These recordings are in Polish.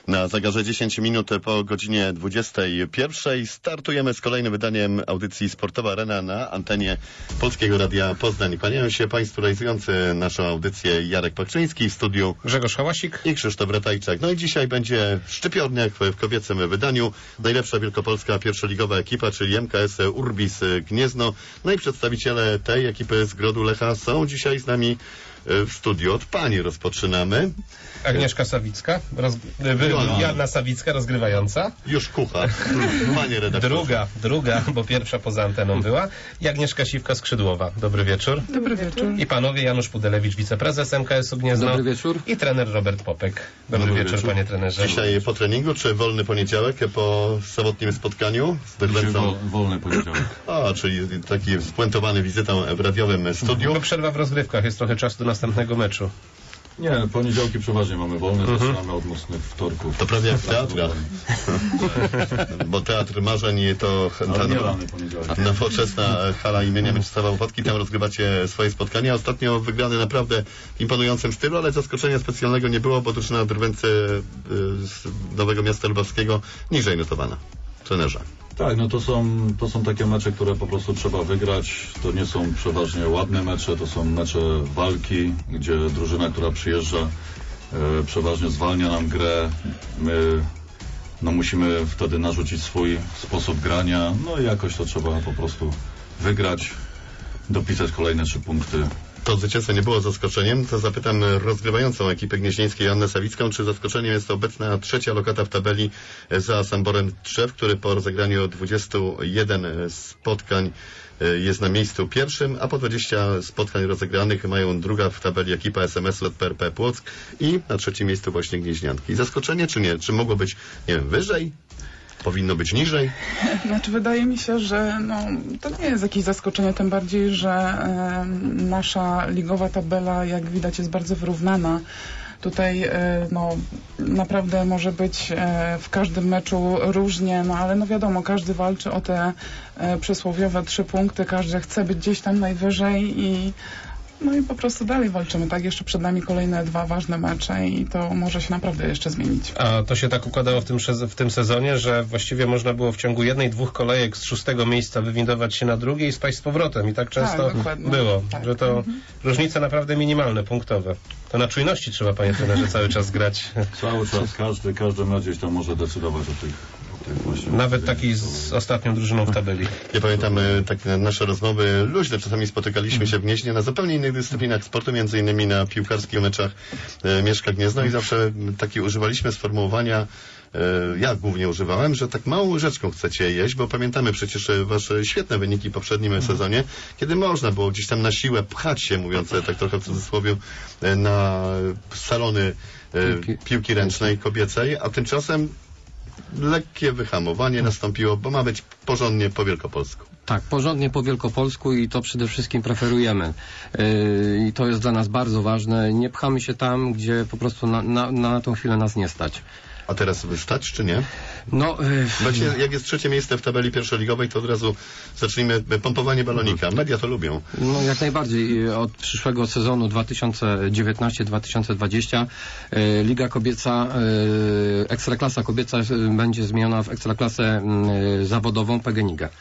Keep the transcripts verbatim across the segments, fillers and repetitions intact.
Na zegarze dziesięć minut po godzinie dwudziestej pierwszej startujemy z kolejnym wydaniem audycji Sportowa Arena na antenie Polskiego Radia Poznań. Kłaniają się Państwu realizujący naszą audycję Jarek Pakrzyński, w studiu Grzegorz Hałasik i Krzysztof Ratajczak. No i dzisiaj będzie szczypiorniak w kobiecym wydaniu. Najlepsza wielkopolska pierwszoligowa ekipa, czyli M K S Urbis Gniezno. No i przedstawiciele tej ekipy z Grodu Lecha są dzisiaj z nami w studiu. Od pani rozpoczynamy. Agnieszka Sawicka, roz... Joanna Sawicka, rozgrywająca. Już kucha. Panie redaktorze. Druga, druga, bo pierwsza poza anteną była. I Agnieszka Siwka-Skrzydłowa. Dobry wieczór. Dobry wieczór. I panowie Janusz Pudelewicz, wiceprezes M K S-u Gniezno. Dobry wieczór. I trener Robert Popek. Dobry, Dobry wieczór, wieczór, panie trenerze. Dzisiaj po treningu, czy wolny poniedziałek po sobotnim spotkaniu z Drwęcą? Wolny poniedziałek. A, czyli taki spuentowany wizytą w radiowym studiu. Bo przerwa w rozgrywkach, jest trochę czasu do następnego meczu. Nie, poniedziałki przeważnie mamy wolne, mhm. zaczynamy od mocnych wtorków. To prawie jak w teatrach. Bo teatr marzeń to ta nowoczesna hala imienia Mieczysława Łopatki. Tam rozgrywacie swoje spotkania. Ostatnio wygrane naprawdę w imponującym stylu, ale zaskoczenia specjalnego nie było, bo drużyna Drwęcy z Nowego Miasta Lubawskiego niżej notowana. Trenerze. Tak, no to są, to są takie mecze, które po prostu trzeba wygrać. To nie są przeważnie ładne mecze, to są mecze walki, gdzie drużyna, która przyjeżdża, e, przeważnie zwalnia nam grę. My no, musimy wtedy narzucić swój sposób grania, no i jakoś to trzeba po prostu wygrać, dopisać kolejne trzy punkty. To zwycięstwo nie było zaskoczeniem, to zapytam rozgrywającą ekipę gnieźnieńskiej Joannę Sawicką, czy zaskoczeniem jest obecna trzecia lokata w tabeli za Samborem Trzew, który po rozegraniu dwudziestu jeden spotkań jest na miejscu pierwszym, a po dwudziestu spotkań rozegranych mają druga w tabeli ekipa S M S Lot P R P Płock i na trzecim miejscu właśnie Gnieźnianki. Zaskoczenie czy nie? Czy mogło być, nie wiem, wyżej? Powinno być niżej? Znaczy wydaje mi się, że no, to nie jest jakieś zaskoczenie, tym bardziej, że e, nasza ligowa tabela, jak widać, jest bardzo wyrównana. Tutaj e, no, naprawdę może być e, w każdym meczu różnie, no ale no wiadomo, każdy walczy o te e, przysłowiowe trzy punkty, każdy chce być gdzieś tam najwyżej i no i po prostu dalej walczymy, tak? Jeszcze przed nami kolejne dwa ważne mecze i to może się naprawdę jeszcze zmienić. A to się tak układało w tym, w tym sezonie, że właściwie można było w ciągu jednej, dwóch kolejek z szóstego miejsca wywindować się na drugie i spaść z powrotem. I tak często tak, było, tak. że to mhm. różnice naprawdę minimalne, punktowe. To na czujności trzeba, panie trenerze, cały czas grać. Cały czas, każdy, każdy mecz gdzieś tam może decydować o tych... Nawet taki z ostatnią drużyną w tabeli. Ja pamiętam takie nasze rozmowy luźne, czasami spotykaliśmy się w Gnieźnie na zupełnie innych dyscyplinach sportu, między innymi na piłkarskich meczach e, Mieszka Gniezno i zawsze takie używaliśmy sformułowania, e, ja głównie używałem, że tak małą łyżeczką chcecie jeść, bo pamiętamy przecież wasze świetne wyniki w poprzednim sezonie, kiedy można było gdzieś tam na siłę pchać się, mówiąc tak trochę w cudzysłowie, e, na salony e, piłki. piłki ręcznej kobiecej, a tymczasem lekkie wyhamowanie nastąpiło, bo ma być porządnie po wielkopolsku. Tak, porządnie po wielkopolsku i to przede wszystkim preferujemy. Yy, I to jest dla nas bardzo ważne. Nie pchamy się tam, gdzie po prostu na, na, na tą chwilę nas nie stać. A teraz stać, czy nie? No, yy... Właśnie jak jest trzecie miejsce w tabeli pierwszoligowej, to od razu zacznijmy pompowanie balonika. Media to lubią. No jak najbardziej. Od przyszłego sezonu dwa tysiące dziewiętnasty dwa tysiące dwudziesty yy, Liga Kobieca, yy, Ekstraklasa Kobieca yy, będzie zmieniona w Ekstraklasę yy, zawodową P G N I G A.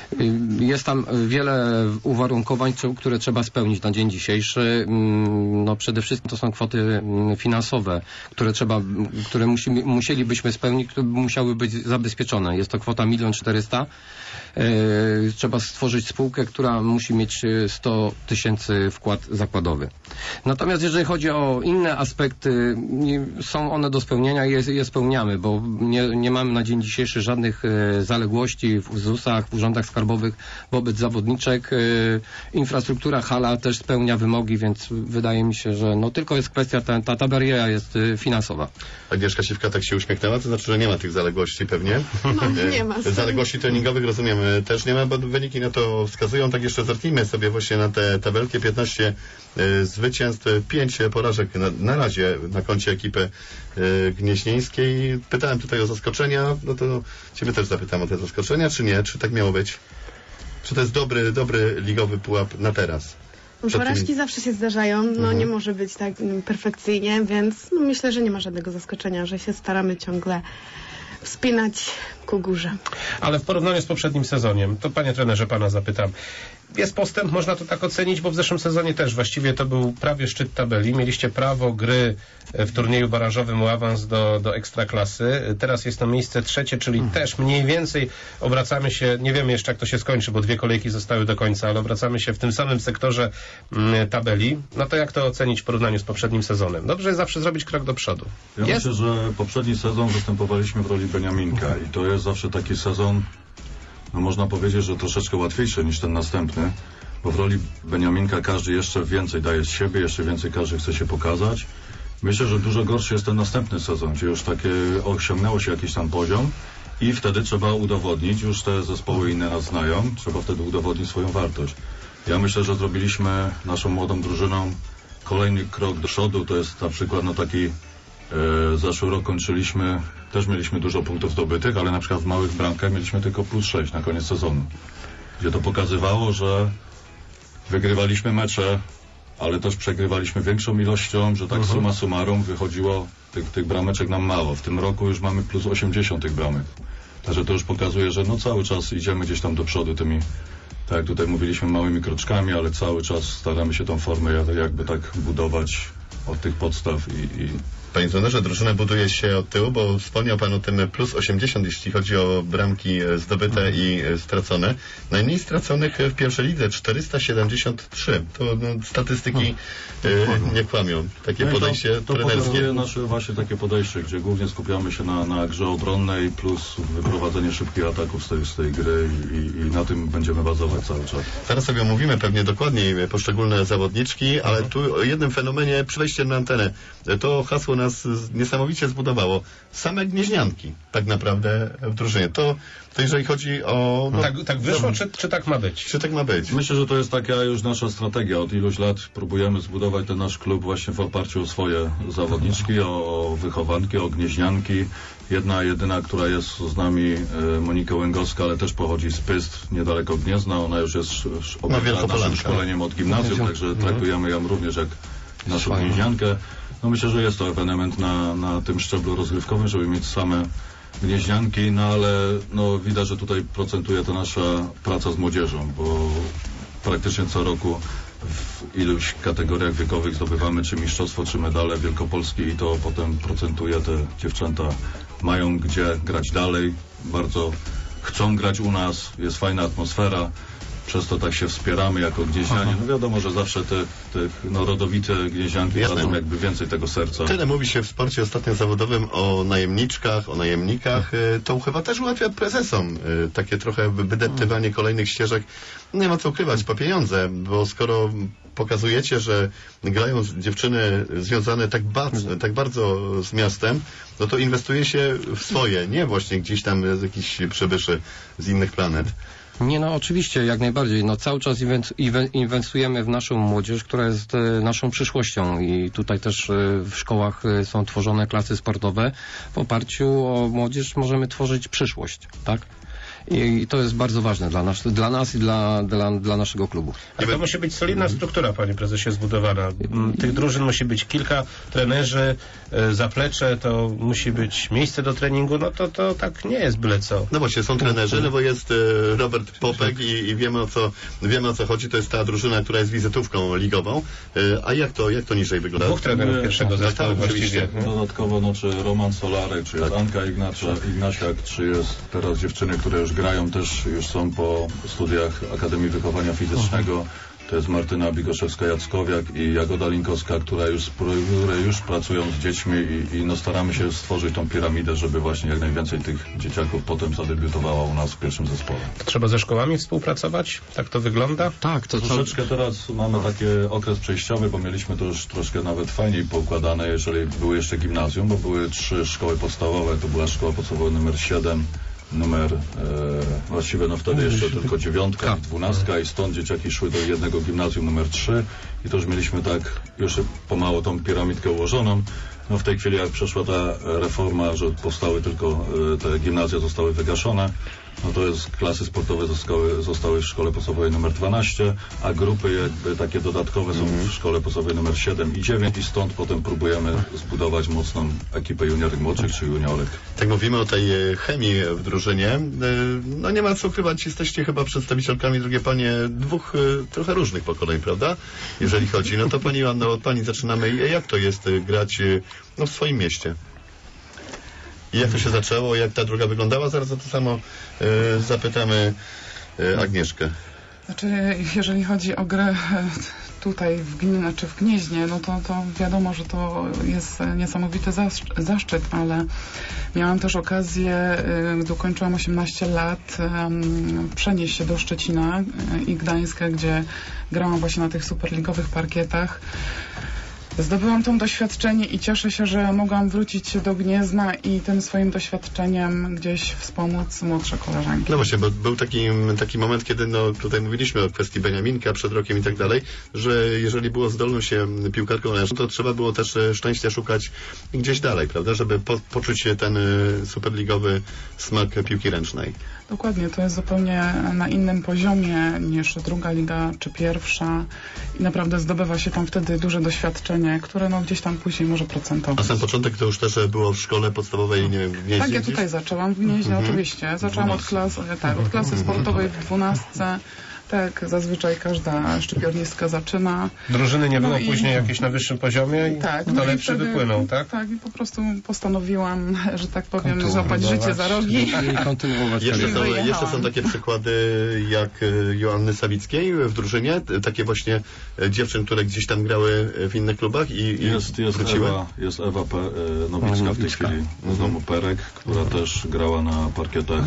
Jest tam wiele uwarunkowań, które trzeba spełnić na dzień dzisiejszy. No przede wszystkim to są kwoty finansowe, które trzeba, które musimy, musielibyśmy spełnić, które musiały być zabezpieczone. Jest to kwota milion czterysta. Trzeba stworzyć spółkę, która musi mieć sto tysięcy wkład zakładowy. Natomiast jeżeli chodzi o inne aspekty, są one do spełnienia i je, je spełniamy, bo nie, nie mamy na dzień dzisiejszy żadnych zaległości w Z U S-ach, w urzędach skarbowych wobec zawodniczek. Infrastruktura hala też spełnia wymogi, więc wydaje mi się, że no tylko jest kwestia, ta, ta, ta bariera jest finansowa. Agnieszka Siwka tak się uśmiechnęła, to znaczy, że nie ma tych zaległości pewnie. No, nie ma. Zaległości treningowych, rozumiem, też nie ma, bo wyniki na to wskazują. Tak jeszcze zerknijmy sobie właśnie na te tabelki. piętnaście y, zwycięstw, pięć porażek na, na razie na koncie ekipy y, gnieźnieńskiej. Pytałem tutaj o zaskoczenia, no to ciebie też zapytam o te zaskoczenia, czy nie? Czy tak miało być? Czy to jest dobry, dobry ligowy pułap na teraz? Porażki tymi... zawsze się zdarzają, no mhm. nie może być tak mm, perfekcyjnie, więc no, myślę, że nie ma żadnego zaskoczenia, że się staramy ciągle wspinać ku górze. Ale w porównaniu z poprzednim sezonem, to panie trenerze, pana zapytam, jest postęp, można to tak ocenić, bo w zeszłym sezonie też właściwie to był prawie szczyt tabeli. Mieliście prawo gry w turnieju barażowym o awans do, do ekstraklasy. Teraz jest to miejsce trzecie, czyli hmm. też mniej więcej obracamy się, nie wiemy jeszcze jak to się skończy, bo dwie kolejki zostały do końca, ale obracamy się w tym samym sektorze mm, tabeli. No to jak to ocenić w porównaniu z poprzednim sezonem? Dobrze jest zawsze zrobić krok do przodu. Ja jest? myślę, że poprzedni sezon występowaliśmy w roli Beniaminka i to jest zawsze taki sezon, no można powiedzieć, że troszeczkę łatwiejszy niż ten następny, bo w roli Beniaminka każdy jeszcze więcej daje z siebie, jeszcze więcej każdy chce się pokazać. Myślę, że dużo gorszy jest ten następny sezon, gdzie już takie osiągnęło się jakiś tam poziom i wtedy trzeba udowodnić, już te zespoły inne nas znają, trzeba wtedy udowodnić swoją wartość. Ja myślę, że zrobiliśmy naszą młodą drużyną kolejny krok do przodu, to jest na przykład no taki e, zeszły rok kończyliśmy, też mieliśmy dużo punktów zdobytych, ale na przykład w małych bramkach mieliśmy tylko plus sześć na koniec sezonu, gdzie to pokazywało, że wygrywaliśmy mecze, ale też przegrywaliśmy większą ilością, że tak uh-huh. summa summarum wychodziło tych, tych brameczek nam mało. W tym roku już mamy plus osiemdziesiąt tych bramek. Także to już pokazuje, że no cały czas idziemy gdzieś tam do przodu tymi, tak jak tutaj mówiliśmy, małymi kroczkami, ale cały czas staramy się tą formę jakby tak budować od tych podstaw i... i Panie trenerze, drużyna buduje się od tyłu, bo wspomniał pan o tym plus osiemdziesiąt, jeśli chodzi o bramki zdobyte mhm. i stracone. Najmniej straconych w pierwszej lidze czterysta siedemdziesiąt trzy. To no, statystyki hmm. y, nie kłamią. Takie no podejście to, to trenerskie. pokazuje nasze właśnie takie podejście, gdzie głównie skupiamy się na, na grze obronnej plus wyprowadzenie szybkich ataków z tej, z tej gry i, i na tym będziemy bazować cały czas. Zaraz sobie omówimy pewnie dokładniej poszczególne zawodniczki, ale mhm. tu o jednym fenomenie, przy wejściu na antenę, to hasło nas niesamowicie zbudowało. Same gnieźnianki tak naprawdę w drużynie. To, to jeżeli chodzi o... No, tak, tak wyszło, czy, czy tak ma być? Czy tak ma być? Myślę, że to jest taka już nasza strategia. Od iluś lat próbujemy zbudować ten nasz klub właśnie w oparciu o swoje zawodniczki, o, o wychowanki, o gnieźnianki. Jedna, jedyna, która jest z nami, Monika Łęgowska, ale też pochodzi z Pystr, niedaleko Gniezna. Ona już jest objęta no, naszym szkoleniem od gimnazjum, także traktujemy ją również jak naszą gnieźniankę. No myślę, że jest to ewenement na, na tym szczeblu rozgrywkowym, żeby mieć same gnieźnianki, no ale no, widać, że tutaj procentuje to nasza praca z młodzieżą, bo praktycznie co roku w iluś kategoriach wiekowych zdobywamy czy mistrzostwo, czy medale Wielkopolski i to potem procentuje. Te dziewczęta mają gdzie grać dalej, bardzo chcą grać u nas, jest fajna atmosfera. Przez to tak się wspieramy jako gnieźnianie. No wiadomo, że zawsze te, te no, rodowite gnieźnianki dadzą jakby więcej tego serca. Tyle mówi się w sporcie ostatnio zawodowym o najemniczkach, o najemnikach. To chyba też ułatwia prezesom takie trochę wydeptywanie kolejnych ścieżek. Nie ma co ukrywać, po pieniądze, bo skoro pokazujecie, że grają dziewczyny związane tak, ba tak bardzo z miastem, no to inwestuje się w swoje, nie właśnie gdzieś tam z jakichś przybyszy z innych planet. Nie, no oczywiście, jak najbardziej. No cały czas inwestujemy w naszą młodzież, która jest e, naszą przyszłością i tutaj też e, w szkołach e, są tworzone klasy sportowe. W oparciu o młodzież możemy tworzyć przyszłość, tak? I to jest bardzo ważne dla nas, dla nas i dla, dla, dla naszego klubu. Ale to musi być solidna struktura, panie prezesie, zbudowana. Tych drużyn musi być kilka, trenerzy, zaplecze, to musi być miejsce do treningu, no to, to tak nie jest byle co. No właśnie, są trenerzy, no bo jest e, Robert Popek i, i wiemy, o co, wiemy o co chodzi, to jest ta drużyna, która jest wizytówką ligową. E, a jak to, jak to niżej wygląda? Dwóch trenerów pierwszego zespołu tak, właściwie. Dodatkowo, no czy Roman Solarek, czy jest tak. Anka Ignacza, Ignasiak, czy jest teraz dziewczyny, które już grają, też już są po studiach Akademii Wychowania Fizycznego. To jest Martyna Bigoszewska-Jackowiak i Jagoda Linkowska, która już, które już pracują z dziećmi i, i no staramy się stworzyć tą piramidę, żeby właśnie jak najwięcej tych dzieciaków potem zadebiutowało u nas w pierwszym zespole. To trzeba ze szkołami współpracować? Tak to wygląda? Tak. To troszeczkę to... teraz mamy taki okres przejściowy, bo mieliśmy to już troszkę nawet fajniej poukładane, jeżeli były jeszcze gimnazjum, bo były trzy szkoły podstawowe, to była szkoła podstawowa numer siedem, numer, e, właściwie no wtedy jeszcze tylko dziewiątka, dwunastka i stąd dzieciaki szły do jednego gimnazjum numer trzy i to już mieliśmy tak już pomału tą piramidkę ułożoną, No w tej chwili jak przeszła ta reforma, że powstały tylko y, te gimnazja zostały wygaszone, no to jest klasy sportowe zostały, zostały w szkole podstawowej numer dwanaście, a grupy jakby takie dodatkowe są w szkole podstawowej numer siedem i dziewięć i stąd potem próbujemy zbudować mocną ekipę juniorek młodszych czy juniorek. Tak mówimy o tej e, chemii w drużynie. E, No nie ma co ukrywać, jesteście chyba przedstawicielkami, drogie panie, dwóch e, trochę różnych pokoleń, prawda? Jeżeli chodzi. No to pani Joanno, od pani zaczynamy. Jak to jest e, grać e, no, w swoim mieście? I jak to się zaczęło? Jak ta droga wyglądała? Zaraz o to samo e, zapytamy e, Agnieszkę. Znaczy, jeżeli chodzi o grę tutaj w Gnie, czy w Gnieźnie, no to, to wiadomo, że to jest niesamowity zaszczyt, zaszczyt, ale miałam też okazję, gdy ukończyłam osiemnaście lat, przenieść się do Szczecina i Gdańska, gdzie grałam właśnie na tych superligowych parkietach. Zdobyłam to doświadczenie i cieszę się, że mogłam wrócić do Gniezna i tym swoim doświadczeniem gdzieś wspomóc młodsze koleżanki. No właśnie, bo był taki, taki moment, kiedy no, tutaj mówiliśmy o kwestii Beniaminka przed rokiem i tak dalej, że jeżeli było zdolną się piłkarką ręczną, to trzeba było też szczęścia szukać gdzieś dalej, prawda, żeby po, poczuć się ten superligowy smak piłki ręcznej. Dokładnie, to jest zupełnie na innym poziomie niż druga liga czy pierwsza i naprawdę zdobywa się tam wtedy duże doświadczenie, które no gdzieś tam później może procentować. A sam początek to już też było w szkole podstawowej, nie wiem, w Gnieźnie? Tak, ja gdzieś? tutaj zaczęłam w Gnieźnie, Mhm. oczywiście. Zaczęłam od, klas, tak, od klasy sportowej w dwunastce. Tak, zazwyczaj każda szczypiornistka zaczyna. Drużyny nie było No i- później jakieś na wyższym poziomie i Tak, kto no i lepszy wtedy- wypłynął, tak? Tak, i po prostu postanowiłam, że tak powiem, Kontynuować. złapać życie za rogi. I kontynuować Jeszcze karierę. są, wyjechałam. jeszcze są takie przykłady jak e, Joanny Sawickiej w drużynie, t- takie właśnie e, dziewczyn, które gdzieś tam grały w innych klubach i, i Jest, jest wróciły. Ewa, jest Ewa Pe, e, Nowicka w tej Nowicka. chwili z domu Perek, która też grała na parkietach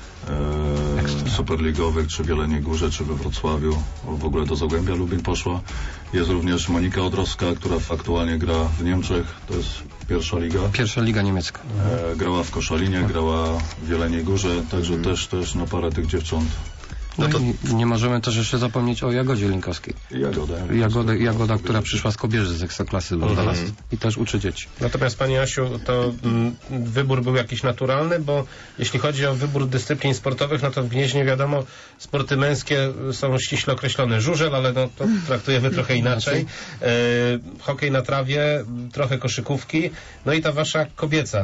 e, superligowych, czy w Jeleniej Górze, czy we Wrocławiu. W ogóle do Zagłębia Lubin poszła. Jest również Monika Odrowska, która aktualnie gra w Niemczech. To jest pierwsza liga. Pierwsza liga niemiecka. E, grała w Koszalinie, grała w Jeleniej Górze, także też, też no parę tych dziewcząt. No No to- i nie możemy też jeszcze zapomnieć o Jagodzie Linkowskiej. Jagoda. Jagoda, Jagoda, która przyszła z Kobierzy z Ekstraklasy do nas i też uczy dzieci. Natomiast Pani Asiu, to mm, wybór był jakiś naturalny, bo jeśli chodzi o wybór dyscyplin sportowych, no to w Gnieźnie wiadomo, sporty męskie są ściśle określone. Żużel, ale no, to traktujemy trochę inaczej. E, hokej na trawie, trochę koszykówki, no i ta wasza kobieca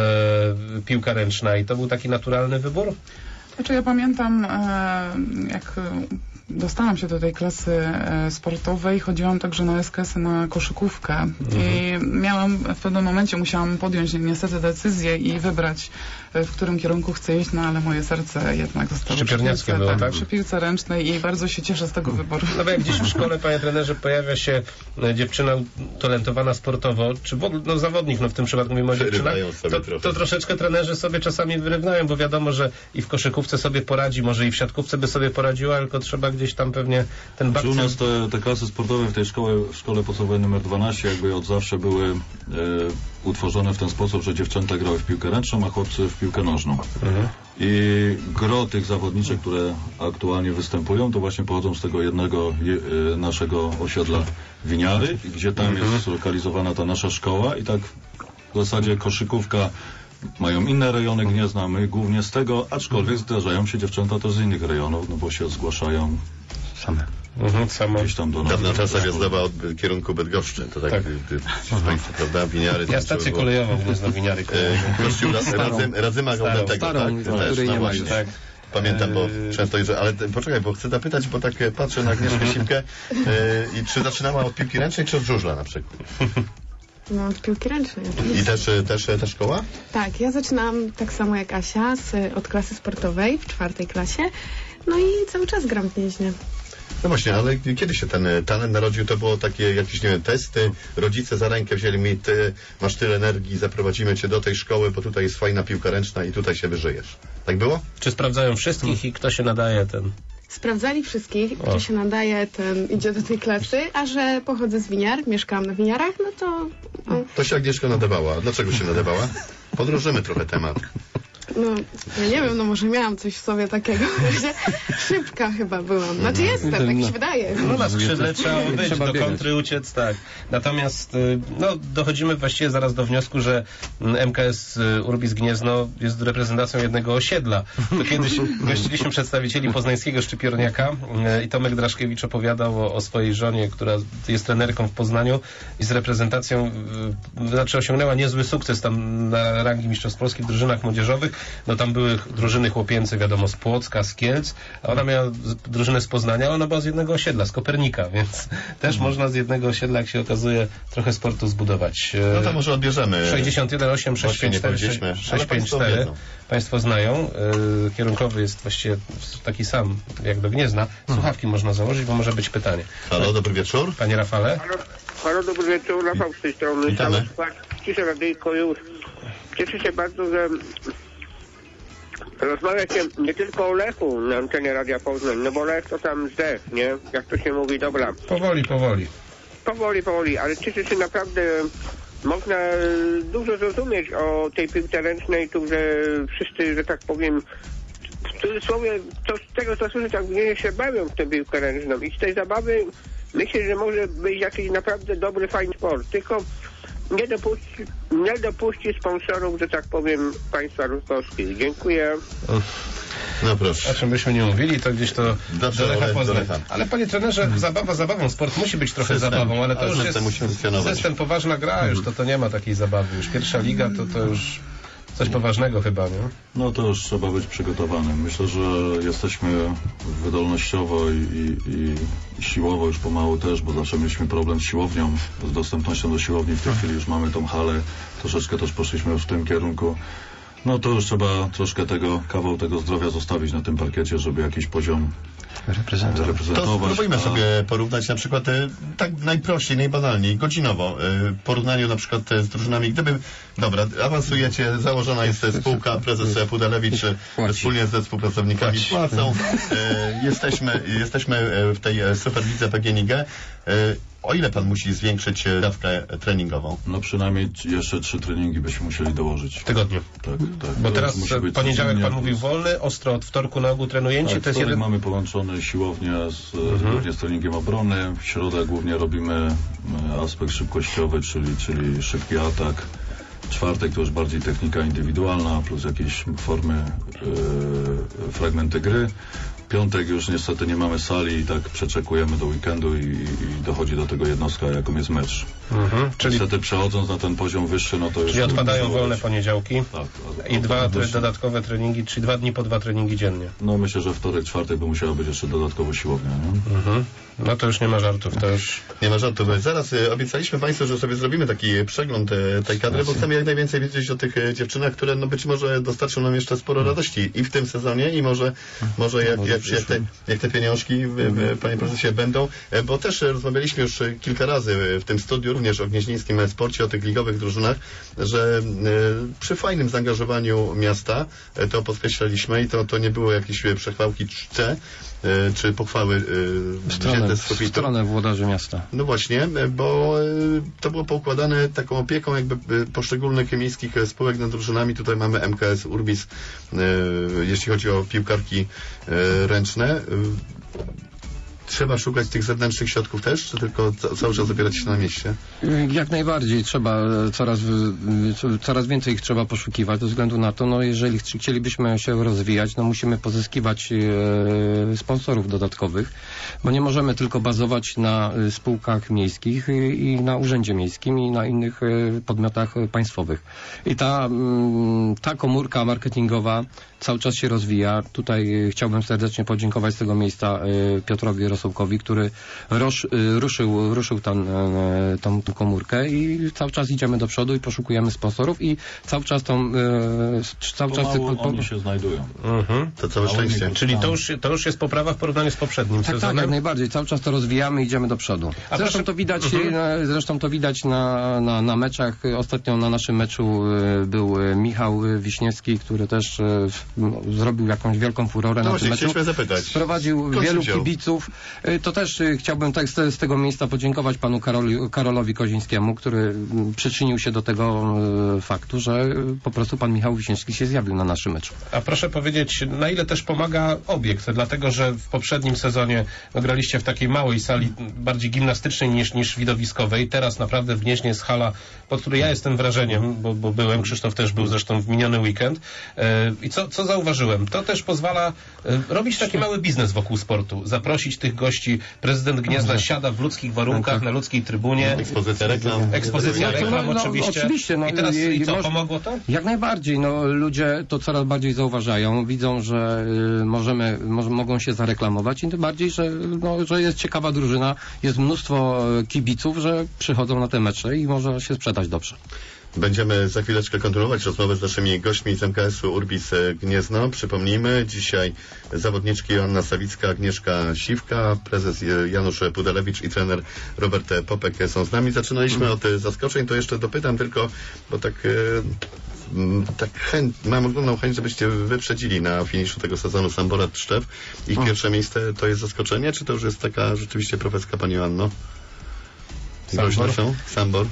e, piłka ręczna. I to był taki naturalny wybór? Znaczy ja pamiętam, e, jak dostałam się do tej klasy e, sportowej, chodziłam także na S K S-y na koszykówkę i miałam, w pewnym momencie musiałam podjąć niestety decyzję i wybrać, e, w którym kierunku chcę iść, no ale moje serce jednak zostało przy Szczypiorniackie piłce, było, tak, tak? przy piłce ręcznej i bardzo się cieszę z tego wyboru. No bo jak gdzieś w szkole, panie trenerze, pojawia się e, dziewczyna talentowana sportowo, czy w ogóle no, zawodnik, no w tym przypadku mówimy o dziewczynach, Wyrywają sobie to, trochę. to troszeczkę trenerzy sobie czasami wyrywnają, bo wiadomo, że i w koszykówce sobie poradzi, może i w siatkówce by sobie poradziła, tylko trzeba gdzieś tam pewnie ten Czy u nas bakcent... te, te klasy sportowe w tej szkole, w szkole podstawowej numer dwanaście jakby od zawsze były e, utworzone w ten sposób, że dziewczęta grały w piłkę ręczną, a chłopcy w piłkę nożną. Mhm. I gro tych zawodniczek, które aktualnie występują, to właśnie pochodzą z tego jednego je, e, naszego osiedla Winiary, gdzie tam jest zlokalizowana ta nasza szkoła i tak w zasadzie koszykówka mają inne rejony Gniezna, my głównie z tego, aczkolwiek zdarzają się dziewczęta też z innych rejonów, no bo się zgłaszają Same. Mhm, samo. gdzieś tam do W nas. dawnych czasach jazdowa od kierunku Bydgoszczy, to tak, Tak. tak. Państwo, prawda, Winiary. Ja tam stację było- kolejową w Gniezno-Winiary. E, Kościół Raz- Razym, Razyma Starą. Gaudentego, Starą, tak? o której nie ma właśnie. już. Tak. Pamiętam, bo Eee. często jeżdżę, ale te- poczekaj, bo chcę zapytać, bo tak e, patrzę na Agnieszkę Simkę e, i czy zaczynała od piłki ręcznej, czy od żużla na przykład? No, od piłki ręcznej. oczywiście. I też, e, też e, ta szkoła? Tak, ja zaczynałam tak samo jak Asia z, od klasy sportowej w czwartej klasie. No i cały czas gram w Gnieźnie. No właśnie, ale kiedy się ten e, talent narodził? To było takie jakieś, nie wiem, testy, rodzice za rękę wzięli mi, ty masz tyle energii, zaprowadzimy cię do tej szkoły, bo tutaj jest fajna piłka ręczna i tutaj się wyżyjesz. Tak było? Czy sprawdzają wszystkich i kto się nadaje ten... Sprawdzali wszystkich, O. kto się nadaje, ten idzie do tej klasy, a że pochodzę z Winiar, mieszkałam na Winiarach, no to... O, To się Agnieszka nadawała. Dlaczego się nadawała? Podróżymy trochę temat. No, ja nie wiem, no może miałam coś w sobie takiego, że szybka chyba byłam. Znaczy jestem, tak mi się wydaje. No na skrzydle trzeba być, Trzeba do biegać. kontry uciec, tak. Natomiast y, no, dochodzimy właściwie zaraz do wniosku, że mm, M K S Urbis Gniezno jest reprezentacją jednego osiedla. To kiedyś gościliśmy przedstawicieli poznańskiego Szczypiorniaka y, i Tomek Draszkiewicz opowiadał o, o swojej żonie, która jest trenerką w Poznaniu i z reprezentacją, y, znaczy osiągnęła niezły sukces tam na rangi mistrzostw Polski w drużynach młodzieżowych. No tam były drużyny chłopięce, wiadomo, z Płocka, z Kielc, a ona miała z- drużynę z Poznania, ona była z jednego osiedla, z Kopernika, więc też można z jednego osiedla, jak się okazuje, trochę sportu zbudować. No to może odbierzemy. sześćdziesiąt jeden osiem sześć Właśnie pięć nie cztery powiedzieliśmy, sześć ale pięć państwo cztery. wiedzą. Państwo znają. Yy, Kierunkowy jest właściwie taki sam, jak do Gniezna. Słuchawki można założyć, bo może być pytanie. Halo, dobry wieczór. Panie Rafale? Halo, halo, dobry wieczór, Rafał z tej strony. Witamy. Ciszę radyjko już. Cieszę się bardzo, że rozmawia się nie tylko o Lechu na antenie Radia Poznań, no bo Lech to tam zdech, nie? Jak to się mówi, dobra. Powoli, powoli. Powoli, powoli, ale cieszę się naprawdę, można dużo zrozumieć o tej piłce ręcznej, tu, że wszyscy, że tak powiem, w cudzysłowie, to, z tego co słyszę, tak nie się bawią w tę piłkę ręczną i z tej zabawy myślę, że może być jakiś naprawdę dobry, fajny sport, tylko nie dopuści, nie dopuści sponsorów, że tak powiem, państwa ruskowskich. Dziękuję. No O proszę. czym byśmy nie mówili, to gdzieś to Zawsze do Lecha do Poznań. Lecha. Ale panie trenerze, zabawa zabawą, sport musi być trochę System. zabawą, ale to Ale już system jest musi funkcjonować. system, poważna gra, już to, to nie ma takiej zabawy. Już pierwsza liga to, to już coś poważnego chyba, nie? No to już trzeba być przygotowanym. Myślę, że jesteśmy wydolnościowo i, i, i siłowo już pomału też, bo zawsze mieliśmy problem z siłownią, z dostępnością do siłowni. W tej chwili już mamy tą halę, troszeczkę też poszliśmy już w tym kierunku. No to już trzeba troszkę tego, kawał tego zdrowia zostawić na tym parkiecie, żeby jakiś poziom Reprezentant. To reprezentować. spróbujmy a- sobie porównać na przykład e, tak najprościej, najbanalniej, godzinowo, e, w porównaniu na przykład e, z drużynami, gdyby, dobra, awansujecie, założona jest e, spółka, prezes e, Pudelewicz e, Płaci. wspólnie ze współpracownikami płacą, e, jesteśmy, jesteśmy e, w tej e, Superlidze P G N I G. E, o ile pan musi zwiększyć e, dawkę treningową? No przynajmniej jeszcze trzy treningi byśmy musieli dołożyć. W tygodniu. Tak, tak. Bo To teraz musi być poniedziałek codziennie. pan mówił wolny, ostro od wtorku na ogół trenujęci, Tak, to jest wtorek jeden... mamy połączony siłownię z, Mhm. głównie z treningiem obrony. W środę głównie robimy e, aspekt szybkościowy, czyli, czyli szybki atak. Czwartek to już bardziej technika indywidualna, plus jakieś formy, e, fragmenty gry. Piątek już niestety nie mamy sali i tak przeczekujemy do weekendu i, i dochodzi do tego jednostka, jaką jest mecz. Mhm. Czyli, Niestety przechodząc na ten poziom wyższy, no to już... czyli odpadają trudno wolne zdobyć. poniedziałki Tak, a- i dwa a- tre- dodatkowe treningi, czyli dwa dni po dwa treningi dziennie. No myślę, że wtorek, czwartek by musiała być jeszcze dodatkowo siłownia, nie? Mhm. No to już nie ma żartów, to już... Nie ma żartu. Zaraz e, obiecaliśmy Państwu, że sobie zrobimy taki przegląd e, tej kadry, bo chcemy jak najwięcej wiedzieć o tych e, dziewczynach, które no być może dostarczą nam jeszcze sporo radości i w tym sezonie i może, może jak, jak, jak, te, jak te pieniążki, w, w, panie prezesie, będą, e, bo też e, rozmawialiśmy już e, kilka razy e, w tym studiu, również o gnieźnieńskim e, sporcie, o tych ligowych drużynach, że e, przy fajnym zaangażowaniu miasta, e, to podkreślaliśmy i to, to nie było jakieś e, przechwałki czcze, e, czy pochwały e, W stronę, wzięte z w sufitu. stronę włodarzy miasta. No właśnie, bo e, to było poukładane taką opieką jakby e, poszczególnych miejskich e, spółek nad drużynami. Tutaj mamy M K S Urbis, e, jeśli chodzi o piłkarki e, ręczne. E, Trzeba szukać tych zewnętrznych środków też, czy tylko ca- cały czas opierać się na mieście? Jak najbardziej trzeba e, coraz, w- co- coraz więcej ich trzeba poszukiwać ze względu na to, no jeżeli chci- chcielibyśmy się rozwijać, no musimy pozyskiwać e, sponsorów dodatkowych, bo nie możemy tylko bazować na e, spółkach miejskich i, i na urzędzie miejskim i na innych e, podmiotach e, państwowych. I ta, mm, ta komórka marketingowa cały czas się rozwija. Tutaj e, chciałbym serdecznie podziękować z tego miejsca e, Piotrowi Rosołkowi, który rosz, e, ruszył, ruszył tam, e, tą, tą komórkę i cały czas idziemy do przodu i poszukujemy sponsorów i cały czas tą e, cały czas Pomału po- po- oni się znajdują. Mhm. To całe Ale szczęście. nie- Czyli to już, to już jest poprawa w porównaniu z poprzednim tak, tak, sezonem? jak najbardziej. Cały czas to rozwijamy i idziemy do przodu. A Zresztą proszę- to widać, Mhm. e, zresztą to widać na, na, na meczach. Ostatnio na naszym meczu e, był e, Michał e, Wiśniewski, który też e, w- no, zrobił jakąś wielką furorę No na tym właśnie, meczu. chcieliśmy zapytać. Sprowadził Skąd się wielu wziął? kibiców y, to też y, chciałbym tak z, z tego miejsca podziękować panu Karoli, Karolowi Kozińskiemu, który y, przyczynił się do tego y, faktu, że y, po prostu pan Michał Wiśniewski się zjawił na naszym meczu. A proszę powiedzieć, na ile też pomaga obiekt, dlatego że w poprzednim sezonie no, graliście w takiej małej sali, bardziej gimnastycznej niż, niż widowiskowej. Teraz naprawdę w Gnieźnie jest hala, pod której ja jestem wrażeniem, bo, bo byłem, Krzysztof też był zresztą w miniony weekend. E, I co, co zauważyłem? To też pozwala e, robić taki mały biznes wokół sportu, zaprosić tych gości. Prezydent Gniezna siada w ludzkich warunkach, na ludzkiej trybunie. Ekspozycja reklam. Ekspozycja No, reklam no, no, oczywiście. oczywiście, no, I teraz i- i i co, może- pomogło to? Jak najbardziej, no ludzie to coraz bardziej zauważają, widzą, że y, możemy, mo, mogą się zareklamować i tym bardziej, że, no, że jest ciekawa drużyna, jest mnóstwo e, kibiców, że przychodzą na te mecze i może się sprzedać dobrze. Będziemy za chwileczkę kontynuować rozmowę z naszymi gośćmi z M K S-u Urbis Gniezno. Przypomnijmy, dzisiaj zawodniczki Joanna Sawicka, Agnieszka Siwka, prezes Janusz Pudelewicz i trener Robert Popek są z nami. Zaczynaliśmy od zaskoczeń, to jeszcze dopytam tylko, bo tak... e, Tak chęć, mam ogromną chęć, żebyście wyprzedzili na finiszu tego sezonu Sambora Trzczew. Ich O. pierwsze miejsce to jest zaskoczenie, czy to już jest taka rzeczywiście profeska, pani Joanno? Sambor? Są? Sambor.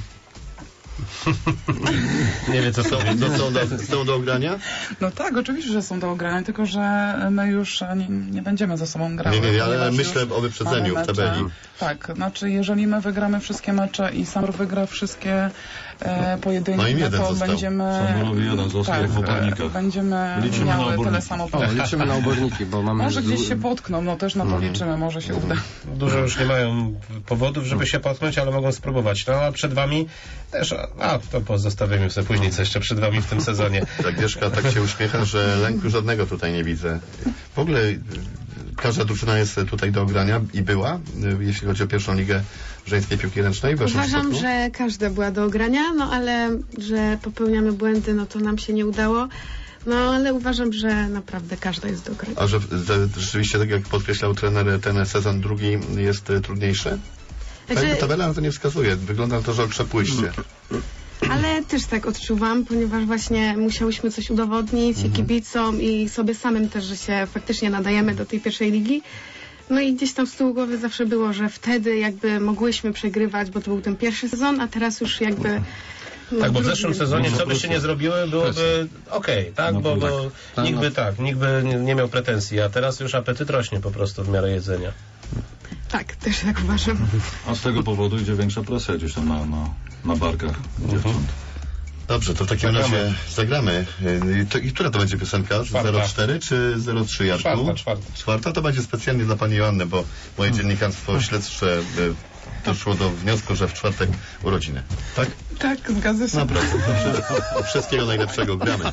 Nie wiem, co Są, to to są, do, są do ogrania? No tak, oczywiście, że są do ogrania, tylko że my już nie, nie będziemy ze sobą grały. Nie, nie, nie, ale ponieważ myślę już o wyprzedzeniu mamy w mecze. tabeli. Tak, znaczy jeżeli my wygramy wszystkie mecze i Sambor wygra wszystkie e, pojedynki, No im jeden to został. będziemy... Samborowi jeden został tak, w obornikach. będziemy Liczymy na miały tyle oborniki. samo O, punktów. liczymy na oborniki, bo mamy... Może gdzieś się potkną, no też na to liczymy, może się uda. Dużo już nie mają powodów, żeby się potknąć, ale mogą spróbować. No a przed wami też, a to pozostawimy sobie później, co jeszcze przed wami w tym sezonie. Agnieszka tak się uśmiecha, że lęku żadnego tutaj nie widzę. W ogóle y, każda drużyna jest tutaj do ogrania i była, y, jeśli chodzi o pierwszą ligę żeńskiej piłki ręcznej. w waszym Uważam, przypadku? że każda była do ogrania, no ale że popełniamy błędy, no to nam się nie udało. No ale uważam, że naprawdę każda jest do ogrania. A że, że rzeczywiście, tak jak podkreślał trener, ten sezon drugi jest y, trudniejszy? Także, Tak, tabela na to nie wskazuje. Wygląda na to, że okrzepłyście. ale też tak odczuwam, ponieważ właśnie musiałyśmy coś udowodnić i kibicom i sobie samym też, że się faktycznie nadajemy do tej pierwszej ligi. No i gdzieś tam z tyłu głowy zawsze było, że wtedy jakby mogłyśmy przegrywać, bo to był ten pierwszy sezon, a teraz już jakby... No, Tak, bo w drugi. zeszłym sezonie, co by się nie zrobiły, byłoby okej, tak? No, Bo, bo tak. nikt by tak, nikt by nie, nie miał pretensji, a teraz już apetyt rośnie po prostu w miarę jedzenia. Tak, też tak uważam. A z tego powodu idzie większa presja gdzieś tam na, na, na barkach dziewcząt. Dobrze, to w takim Zagramy. razie zagramy. Y, to, I która to będzie piosenka? Czwarta. zero cztery czy zero trzy, Jarku? Czwarta, czwarta. Czwarta to będzie specjalnie dla pani Joanny, bo moje dziennikarstwo śledcze y, doszło do wniosku, że w czwartek urodziny. Tak? Tak, zgadza się. Naprawdę. To wszystkiego najlepszego. Gramy.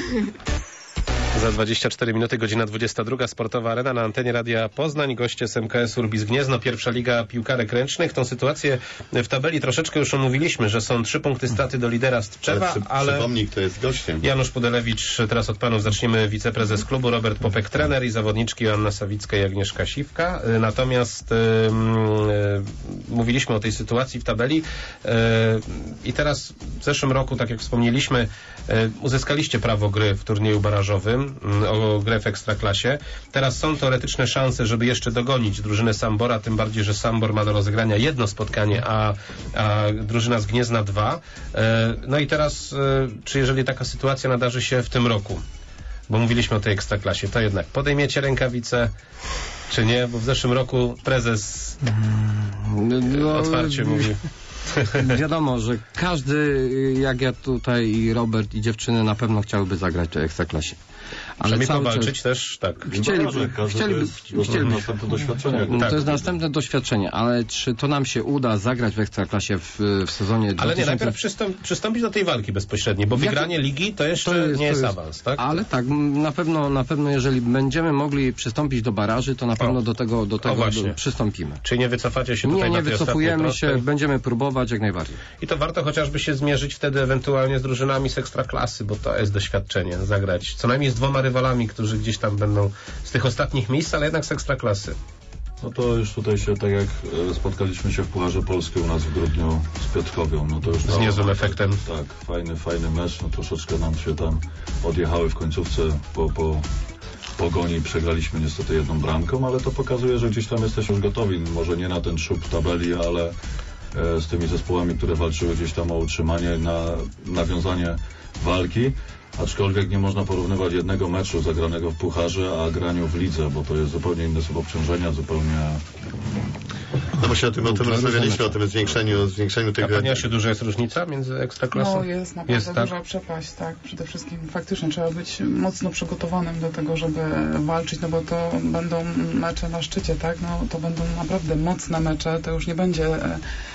Za dwadzieścia cztery minuty, godzina dwudziesta druga, Sportowa Arena na antenie Radia Poznań. Goście z M K S Urbis Gniezno, pierwsza liga piłkarek ręcznych. Tą sytuację w tabeli troszeczkę już omówiliśmy, że są trzy punkty straty do lidera z Tczewa, przy, ale... Przypomnij, kto jest gościem. Janusz Pudelewicz, teraz od panów zaczniemy, wiceprezes klubu, Robert Popek, trener i zawodniczki Joanna Sawicka i Agnieszka Siwka. Y, Natomiast y, y, mówiliśmy o tej sytuacji w tabeli y, i teraz w zeszłym roku, tak jak wspomnieliśmy, y, uzyskaliście prawo gry w turnieju barażowym, y, o grę w Ekstraklasie. Teraz są teoretyczne szanse, żeby jeszcze dogonić drużynę Sambora, tym bardziej, że Sambor ma do rozegrania jedno spotkanie, a, a drużyna z Gniezna dwa. Y, no i teraz, y, czy jeżeli taka sytuacja nadarzy się w tym roku, bo mówiliśmy o tej Ekstraklasie, to jednak podejmiecie rękawice, czy nie? Bo w zeszłym roku prezes No, otwarcie mówi. Wiadomo, że każdy, jak ja tutaj i Robert i dziewczyny na pewno chciałyby zagrać w Ekstraklasie. Ale Przynajmniej cały powalczyć czas też, tak. chcieliby, Każdy chcieliby, to jest chcieliby. następne doświadczenie. No, Tak. to jest następne doświadczenie, ale czy to nam się uda zagrać w Ekstraklasie w, w sezonie Ale nie, dwa tysiące... najpierw przystąp, przystąpić do tej walki bezpośredniej, bo Jak- wygranie ligi to jeszcze to jest- nie to jest, jest- awans, tak? Ale tak, m, na pewno, na pewno jeżeli będziemy mogli przystąpić do baraży, to na pewno do tego, do tego właśnie. do, przystąpimy. Czyli nie wycofacie się Nie, tutaj nie na tej wycofujemy ostatniej się, prostej? będziemy próbować jak najbardziej. I to warto chociażby się zmierzyć wtedy ewentualnie z drużynami z Ekstraklasy, bo to jest doświadczenie, zagrać co najmniej z dwoma rywalami, którzy gdzieś tam będą z tych ostatnich miejsc, ale jednak z Ekstraklasy. No to już tutaj się, tak jak e, spotkaliśmy się w Pucharze Polskim u nas w grudniu z Piotrkowią, no to już... Z niezłym efektem. Tak, fajny, fajny mecz, no troszeczkę nam się tam odjechały w końcówce po, po, Pogoni przegraliśmy niestety jedną bramką, ale to pokazuje, że gdzieś tam jesteśmy już gotowi. Może nie na ten szub tabeli, ale z tymi zespołami, które walczyły gdzieś tam o utrzymanie, na nawiązanie walki. Aczkolwiek nie można porównywać jednego meczu zagranego w pucharze, a graniu w lidze, bo to jest zupełnie inny sposób obciążenia, zupełnie... No właśnie o tym, o tym rozmawialiśmy, o tym zwiększeniu, zwiększeniu tych... A Pani Asiu, duża jest różnica między ekstraklasą? No jest naprawdę jest, tak? duża przepaść, tak. Przede wszystkim faktycznie trzeba być mocno przygotowanym do tego, żeby walczyć, no bo to będą mecze na szczycie, tak? No to będą naprawdę mocne mecze, to już nie będzie e,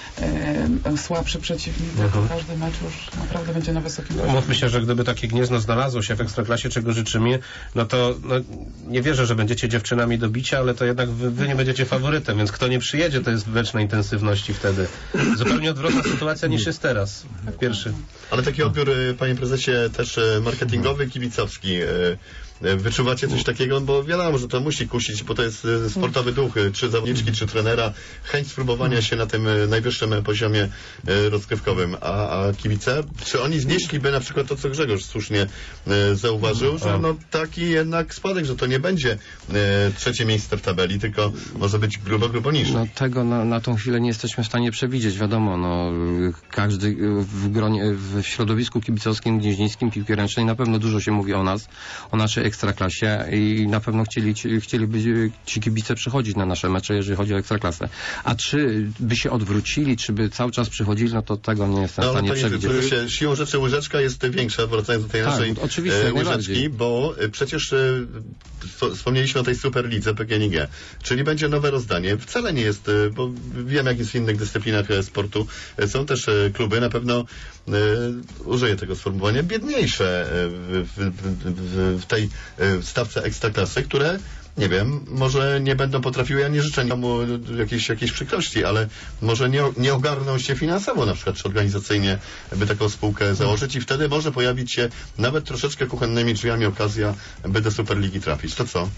e, słabszy przeciwnik, tylko Mhm. każdy mecz już naprawdę będzie na wysokim poziomie. Mówmy się, że gdyby takie Gniezno znalazło się w Ekstraklasie, czego życzymy, no to no, nie wierzę, że będziecie dziewczynami do bicia, ale to jednak wy, wy nie będziecie faworytem, więc kto nie przyjedzie, to jest mecz na intensywności wtedy. Zupełnie odwrotna sytuacja niż jest teraz. Pierwszy. Ale taki odbiór, y, panie prezesie, też y, marketingowy, kibicowski. y, y, Wyczuwacie coś takiego? Bo wiadomo, że to musi kusić, bo to jest y, sportowy duch, y, czy zawodniczki, czy trenera, chęć spróbowania się na tym y, najwyższym poziomie y, rozgrywkowym. A, a kibice, czy oni znieśliby na przykład to, co Grzegorz słusznie y, zauważył, że no taki jednak spadek, że to nie będzie y, trzecie miejsce w tabeli, tylko może być grubo, grubo niżej. No tego na, na tą chwilę nie jesteśmy w stanie przewidzieć, wiadomo, no każdy w gronie, w środowisku kibicowskim, gnieźnieńskim, piłki ręcznej na pewno dużo się mówi o nas, o naszej ekstraklasie i na pewno chcieli, chcieliby ci kibice przychodzić na nasze mecze, jeżeli chodzi o ekstraklasę. A czy by się odwrócili, czy by cały czas przychodzili, no to tego nie jestem No, w stanie panie przewidzieć. prezesie, siłą rzeczy łyżeczka jest większa, wracając do tej Tak, naszej oczywiście, e, jak łyżeczki, najbardziej. bo e, przecież e, sto- wspomnieliśmy o tej Superlidze P G N I G, czyli będzie nowe rozdanie. Wcale nie jest, e, bo wiem jak jest w innych dyscyplinach e, sportu, e, są też e, kluby, na pewno e, użyję tego sformułowania, biedniejsze e, w, w, w, w tej e, stawce ekstraklasy, które nie wiem, może nie będą potrafiły, ja nie życzę nikomu jakiejś, jakiejś przykrości, ale może nie, nie ogarną się finansowo na przykład, czy organizacyjnie, by taką spółkę założyć i wtedy może pojawić się nawet troszeczkę kuchennymi drzwiami okazja, by do Superligi trafić. To co?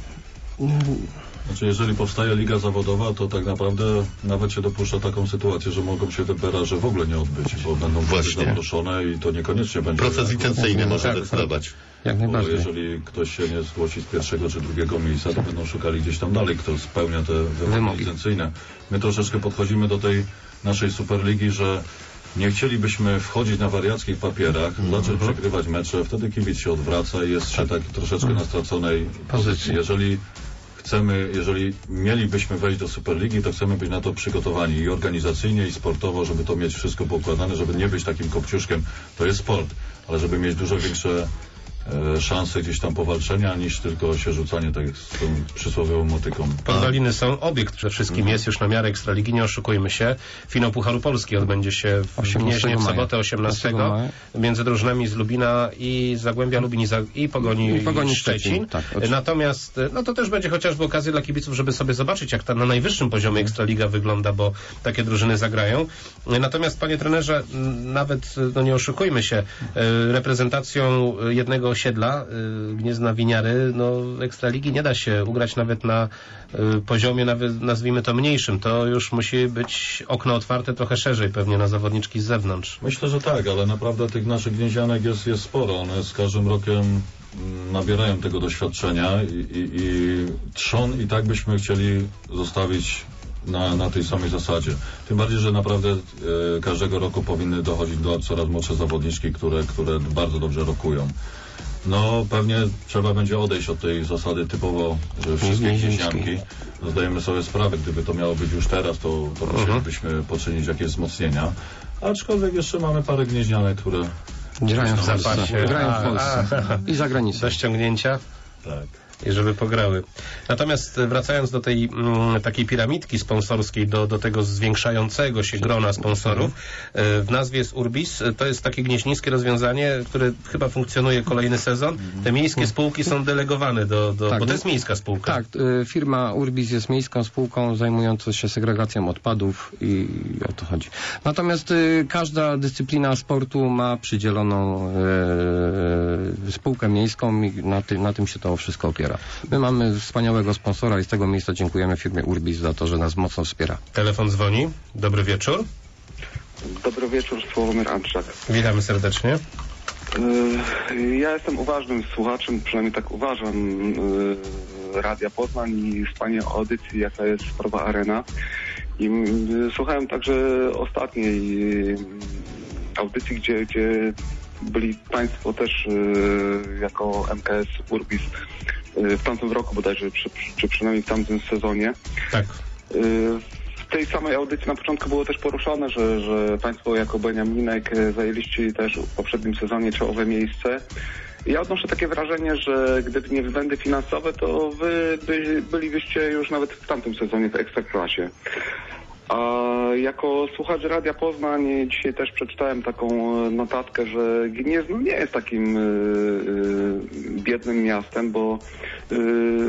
Znaczy, jeżeli powstaje liga zawodowa, to tak naprawdę nawet się dopuszcza taką sytuację, że mogą się te baraże w ogóle nie odbyć, bo będą Właśnie. zaproszone i to niekoniecznie będzie... Proces licencyjny może tak, decydować. Jak Bo najbardziej. jeżeli ktoś się nie zgłosi z pierwszego czy drugiego miejsca, to będą szukali gdzieś tam dalej, kto spełnia te wymogi Wymogi. licencyjne. My troszeczkę podchodzimy do tej naszej Superligi, że nie chcielibyśmy wchodzić na wariackich papierach, zacząć przegrywać mecze, wtedy kibic się odwraca i jest się tak troszeczkę na straconej pozycji. Jeżeli chcemy, jeżeli mielibyśmy wejść do Superligi, to chcemy być na to przygotowani i organizacyjnie, i sportowo, żeby to mieć wszystko poukładane, żeby nie być takim kopciuszkiem. To jest sport, ale żeby mieć dużo większe e, szanse gdzieś tam powalczenia, niż tylko się rzucanie tak z tą przysłowiową motyką. Podwaliny są, obiekt przede wszystkim Mhm. jest już na miarę Ekstraligi, nie oszukujmy się. Finał Pucharu Polski odbędzie się w Gnieźnie w sobotę osiemnastego między drużynami z Lubina i Zagłębia Lubin i, za, i Pogoni, I Pogoni Szczecin. Szczecin, tak, oczywiście. Natomiast no to też będzie chociażby okazja dla kibiców, żeby sobie zobaczyć, jak ta na najwyższym poziomie Ekstraliga wygląda, bo takie drużyny zagrają. Natomiast panie trenerze, m, nawet no nie oszukujmy się, e, reprezentacją jednego osiedla, e, Gniezna Winiary, no Ekstraligi nie da się ugrać nawet na e, poziomie, nawet nazwijmy to mniejszym. To już musi być okno otwarte trochę szerzej pewnie na zawodniczki z zewnątrz. Myślę, że tak, ale naprawdę tych naszych gnieźnianek jest, jest sporo. One z każdym rokiem mm, nabierają tego doświadczenia i, i, i trzon i tak byśmy chcieli zostawić na, na tej samej zasadzie. Tym bardziej, że naprawdę e, każdego roku powinny dochodzić do coraz młodsze zawodniczki, które, które bardzo dobrze rokują. No pewnie trzeba będzie odejść od tej zasady typowo, że wszystkie Gnieźnieńskiej. gnieźnianki. No, zdajemy sobie sprawę, gdyby to miało być już teraz, to, to musielibyśmy poczynić jakieś wzmocnienia. Aczkolwiek jeszcze mamy parę gnieźnianek, które... Grają w W Polsce. zapasie. Grają A, w Polsce. a. I za granicą. Do ściągnięcia Tak. i żeby pograły. Natomiast wracając do tej mm, takiej piramidki sponsorskiej, do, do tego zwiększającego się grona sponsorów, e, w nazwie jest Urbis. To jest takie gnieźnieńskie rozwiązanie, które chyba funkcjonuje kolejny sezon. Te miejskie spółki są delegowane do, do Tak, bo to no- jest miejska spółka. Tak, y, firma Urbis jest miejską spółką zajmującą się segregacją odpadów i o to chodzi. Natomiast y, każda dyscyplina sportu ma przydzieloną y, spółkę miejską i na, ty, na tym się to wszystko opiera. My mamy wspaniałego sponsora i z tego miejsca dziękujemy firmie Urbis za to, że nas mocno wspiera. Telefon dzwoni. Dobry wieczór. Dobry wieczór, Sławomir Anczak. Witamy serdecznie. Yy, Ja jestem uważnym słuchaczem, przynajmniej tak uważam, yy, Radia Poznań i wspaniałej audycji, jaka jest Sprawa Arena. I yy, słuchałem także ostatniej yy, audycji, gdzie, gdzie byli Państwo też yy, jako M K S Urbis yy, w tamtym roku bodajże, czy, czy przynajmniej w tamtym sezonie. Tak. Yy, W tej samej audycji na początku było też poruszane, że, że Państwo jako Beniaminek zajęliście też w poprzednim sezonie czołowe miejsce. Ja odnoszę takie wrażenie, że gdyby nie względy finansowe, to wy by, bylibyście już nawet w tamtym sezonie w Ekstraklasie. A jako słuchacz Radia Poznań dzisiaj też przeczytałem taką notatkę, że Gniezno nie jest takim yy, biednym miastem, bo yy,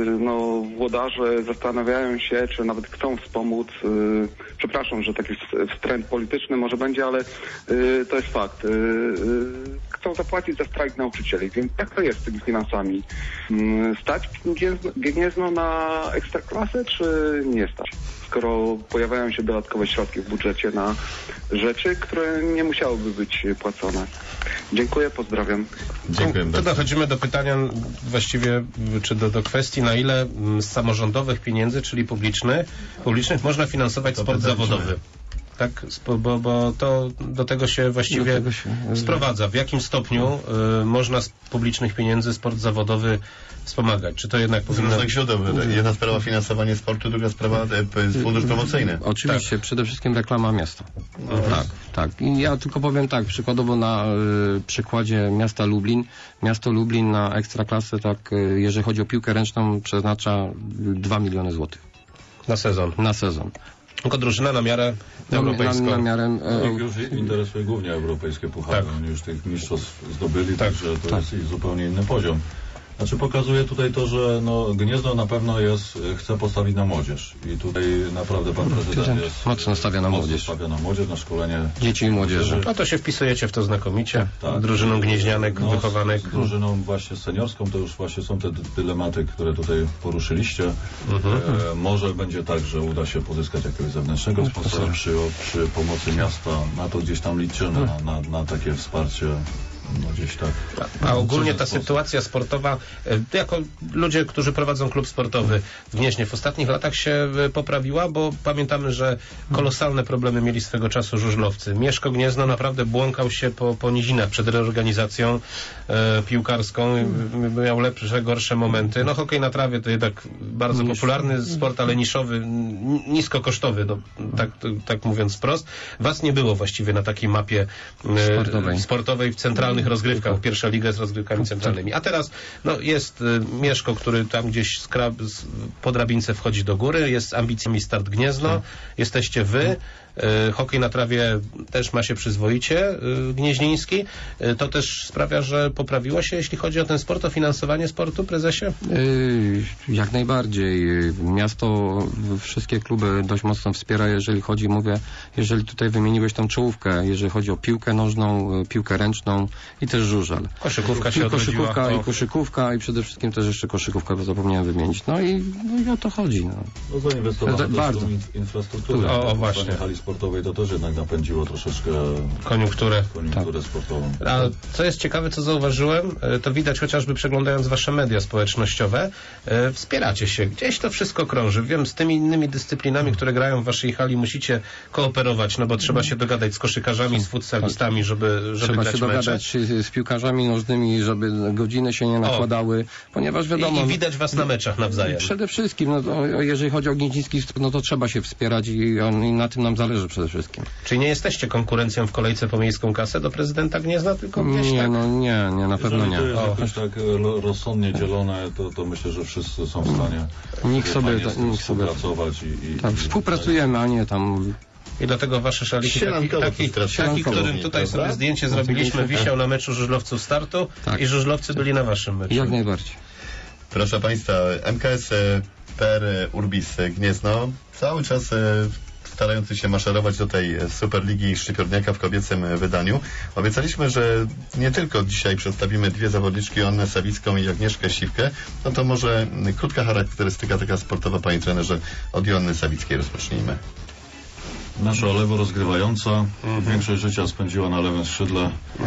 no, włodarze zastanawiają się, czy nawet chcą wspomóc. Yy, przepraszam, że taki wstręt polityczny może będzie, ale yy, to jest fakt. Yy, yy, chcą zapłacić za strajk nauczycieli, więc jak to jest z tymi finansami? Yy, stać Gniezno, Gniezno na Ekstraklasę, czy nie stać? Skoro pojawiają się dodatkowe środki w budżecie na rzeczy, które nie musiałyby być płacone. Dziękuję, pozdrawiam. Dziękuję To bardzo. dochodzimy do pytania właściwie, czy do, do kwestii, na ile mm, z samorządowych pieniędzy, czyli publicznych, publicznych można finansować To sport pytanie. zawodowy. Tak, Spo- bo, bo to do tego się właściwie Do tego się- sprowadza. W jakim stopniu y, można z publicznych pieniędzy sport zawodowy wspomagać? Czy to jednak Z powinno... różnych źródeł. Jedna sprawa finansowanie sportu, druga sprawa e, fundusz promocyjny. Oczywiście, przede wszystkim reklama miasta. Tak, tak. I ja tylko powiem tak, przykładowo na y, przykładzie miasta Lublin. Miasto Lublin na Ekstraklasę, tak, y, jeżeli chodzi o piłkę ręczną, przeznacza dwa miliony złotych Na sezon. na sezon. Tylko drużyna na miarę Na, europejską. na, na miarę, e, Ich już interesuje głównie europejskie puchary. Tak. Oni już tych mistrzostw zdobyli, Tak. także to Tak. jest ich zupełnie inny poziom. Znaczy pokazuje tutaj to, że no, Gniezno na pewno jest, chce postawić na młodzież. I tutaj naprawdę pan prezydent jest mocno stawia na mocno młodzież. stawia na młodzież, na szkolenie Dzieci i młodzieży. No to się wpisujecie w to znakomicie. Tak. Drużyną gnieźnianek, No, wychowanek. Z, z drużyną właśnie seniorską to już właśnie są te dy- dylematy, które tutaj poruszyliście. Mhm. E, może będzie tak, że uda się pozyskać jakiegoś zewnętrznego sponsora przy, przy pomocy miasta. Na to gdzieś tam liczymy, na, na, na takie wsparcie. No gdzieś tak. A ogólnie ta Coś na sposób. sytuacja sportowa, e, jako ludzie, którzy prowadzą klub sportowy w Gnieźnie, w ostatnich latach się e, poprawiła, bo pamiętamy, że kolosalne problemy mieli swego czasu żużlowcy. Mieszko Gniezno naprawdę błąkał się po, po nizinach przed reorganizacją e, piłkarską, i miał lepsze, gorsze momenty. No hokej na trawie to jednak bardzo popularny sport, ale niszowy, n- niskokosztowy, no, tak, tak mówiąc wprost. Was nie było właściwie na takiej mapie e, Sportowej. sportowej w centralnych rozgrywkach. Pierwsza liga z rozgrywkami centralnymi. A teraz no, jest y, Mieszko, który tam gdzieś z krab, z, po drabince wchodzi do góry. Jest z ambicjami Start Gniezno. Jesteście wy. Y, hokej na trawie też ma się przyzwoicie y, gnieźnieński. Y, to też sprawia, że poprawiło się, jeśli chodzi o ten sport, o finansowanie sportu, prezesie? Yy, Jak najbardziej. Miasto wszystkie kluby dość mocno wspiera, jeżeli chodzi, mówię, jeżeli tutaj wymieniłeś tą czołówkę, jeżeli chodzi o piłkę nożną, y, piłkę ręczną i też żużel. Koszykówka się I odrodziła. koszykówka, To- i koszykówka, i przede wszystkim też jeszcze koszykówka, bo zapomniałem wymienić. No i, no i o to chodzi. No. No zainwestowano też Bardzo. w in- infrastrukturę. O, o, W właśnie. hali sportowej to też jednak napędziło troszeczkę Koniunkturę. koniunkturę sportową. A co jest ciekawe, co zauważyłem, e, to widać chociażby przeglądając wasze media społecznościowe, e, wspieracie się. Gdzieś to wszystko krąży. Wiem, z tymi innymi dyscyplinami, które grają w waszej hali, musicie kooperować, no bo trzeba się dogadać z koszykarzami, z futsalistami, żeby, żeby Trzeba grać się mecze. dogadać z, z piłkarzami nożnymi, żeby godziny się nie nakładały, ponieważ wiadomo... I, I widać was na meczach nawzajem. Przede wszystkim, no, to, jeżeli chodzi o gnieźnieński sport, no to trzeba się wspierać i, on, i na tym nam zależy przede wszystkim. Czyli nie jesteście konkurencją w kolejce po miejską kasę do prezydenta Gniezna, tylko gdzieś Nie, tak? no nie, nie, na pewno Jeżeli nie. to jest O. jakoś tak e, rozsądnie dzielone, to, to myślę, że wszyscy są w stanie Nikt sobie, fajnie to, z tym nikt sobie współpracować i, i, tak, i współpracujemy, a nie tam... I dlatego wasze szaliki, taki, Sielankowo taki, to strasznie. taki którym Sielankowo, tutaj prawda? sobie zdjęcie zrobiliśmy, wisiał na meczu żużlowców Startu Tak. i żużlowcy byli na waszym meczu. Jak najbardziej. Proszę Państwa, M K S e, per Urbis Gniezno cały czas e, starający się maszerować do tej Superligi Szczypiorniaka w kobiecym wydaniu. Obiecaliśmy, że nie tylko dzisiaj przedstawimy dwie zawodniczki, Annę Sawicką i Agnieszkę Siwkę, no to może krótka charakterystyka taka sportowa, panie trenerze, od Joanny Sawickiej rozpocznijmy. Nasza lewo rozgrywająca większość życia spędziła na lewym skrzydle.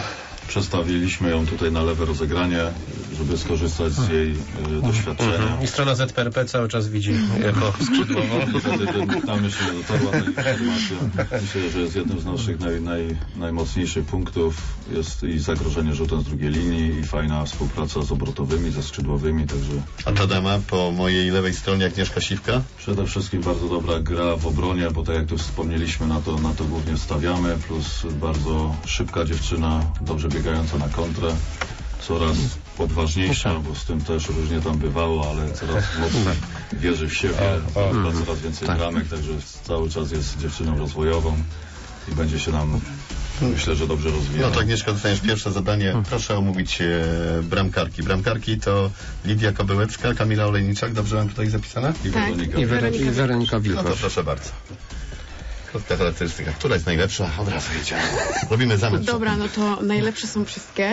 Przestawiliśmy ją tutaj na lewe rozegranie, żeby skorzystać z jej y, doświadczenia. Mhm. I strona Z P R P cały czas widzi jako skrzydłową. Niestety nam jeszcze nie dotarła ta informacja. Myślę, że jest jednym z naszych naj, naj, najmocniejszych punktów. Jest i zagrożenie rzutem z drugiej linii, i fajna współpraca z obrotowymi, ze skrzydłowymi, także... A ta dama po mojej lewej stronie Agnieszka Siwka? Przede wszystkim bardzo dobra gra w obronie, bo tak jak tu wspomnieliśmy, na to, na to głównie stawiamy, plus bardzo szybka dziewczyna, dobrze biegająca na kontrę, coraz odważniejsza, bo z tym też różnie tam bywało, ale coraz mocniej wierzy w siebie, ma coraz więcej bramek, także cały czas jest dziewczyną rozwojową i będzie się nam, myślę, że dobrze rozwijała. No to Agnieszka, dostaniesz pierwsze zadanie. Proszę omówić e, bramkarki. Bramkarki to Lidia Kobyłecka, Kamila Olejniczak, dobrze mam tutaj zapisane? I Tak. Weronika. I, Weronika, i Weronika No to Wilkosz. proszę bardzo. Krótka charakterystyka. Która jest najlepsza? Od razu jedziemy. Robimy zamęt. Dobra, no to najlepsze są wszystkie.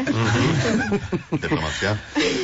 Dyplomacja.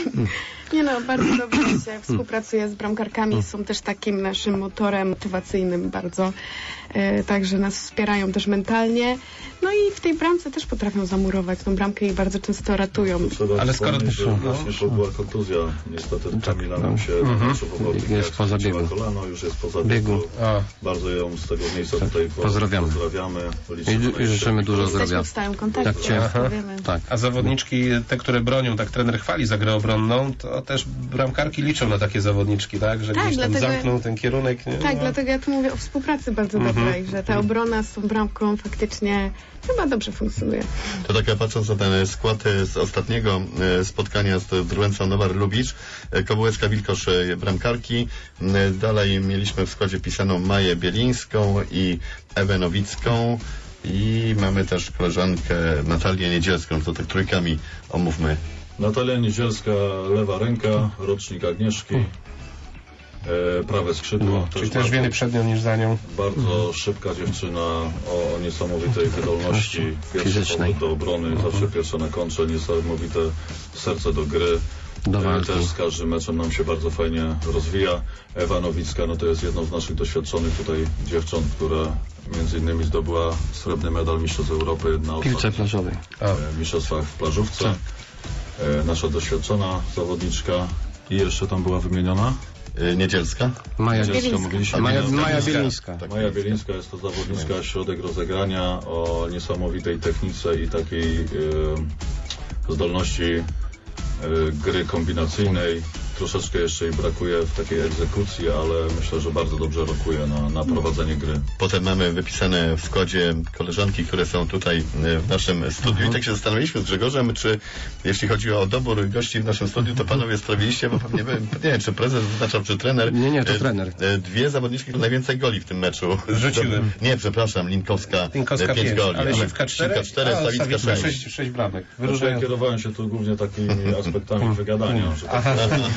Nie no, bardzo dobrze się współpracuje z bramkarkami, są też takim naszym motorem motywacyjnym bardzo, e, także nas wspierają też mentalnie. No i w tej bramce też potrafią zamurować tą bramkę i bardzo często ratują. Trzeba Ale skoro wspomnieć, że no. właśnie to była kontuzja. Niestety Kamila nam się Mhm. Jest poza biegiem. kolano, już jest poza Biegu. biegu. A. Bardzo ją z tego miejsca Tak. tutaj po- Pozdrawiamy. pozdrawiamy. I, Liczymy i życzymy dużo Jesteśmy zdrowia. w stałym kontakcie, Tak cię- to wiemy. Tak. A zawodniczki, te, które bronią, tak trener chwali za grę obronną, to też bramkarki liczą na takie zawodniczki, tak? Że Tak, gdzieś tam dlatego- zamkną ten kierunek. Nie? Tak, No. dlatego ja tu mówię o współpracy bardzo dobrej, że ta obrona z tą bramką faktycznie chyba dobrze funkcjonuje. To tak patrząc na ten skład e, z ostatniego e, spotkania z Drwęcą Nowar Lubicz, e, Kobyłecka Wilkosz e, bramkarki, e, dalej mieliśmy w składzie wpisaną Maję Bielińską i Ewę Nowicką i mamy też koleżankę Natalię Niedzielską, to tak trójkami omówmy. Natalia Niedzielska, lewa ręka, rocznik Agnieszki, e, prawe skrzydło. No, Czyli też bardzo, wiele przed nią niż za nią. bardzo szybka dziewczyna o niesamowitej wydolności, pierwszy Fizycznej. powrót do obrony, zawsze pierwsza na kontrze, niesamowite serce do gry. Do E, walki. Też z każdym meczem nam się bardzo fajnie rozwija. Ewa Nowicka, no to jest jedną z naszych doświadczonych tutaj dziewcząt, która między innymi zdobyła srebrny medal Mistrzostw Europy na Piłce ostatnich plażowej. e, mistrzostwach w plażówce. E, nasza doświadczona zawodniczka. I jeszcze tam była wymieniona? E, Niedzielska. Maja, Niedzielska, Bielińska. mówiliśmy. Maja, Bielińska. Maja Bielińska. Tak. Maja Bielińska jest to zawodniczka, środek rozegrania o niesamowitej technice i takiej e, zdolności e, gry kombinacyjnej. Troszeczkę jeszcze jej brakuje w takiej egzekucji, ale myślę, że bardzo dobrze rokuje na, na prowadzenie gry. Potem mamy wypisane w składzie koleżanki, które są tutaj e, w naszym studiu i tak się zastanawialiśmy z Grzegorzem, czy jeśli chodzi o dobór gości w naszym studiu, to panowie sprawiliście, bo pewnie, nie wiem, czy prezes wyznaczał, czy trener. Nie, nie, to E, trener. e, Dwie zawodniczki, które najwięcej goli w tym meczu. Rzuciłem. Nie, przepraszam, Linkowska, Linkowska e, pięć pięć, goli. ale Siwka cztery, Siwka cztery, a Sawicka Sawicka sześć. sześć, sześć bramek. Znaczy, ja Wyróżniające. kierowałem się tu głównie takimi aspektami wygadania. Że tak,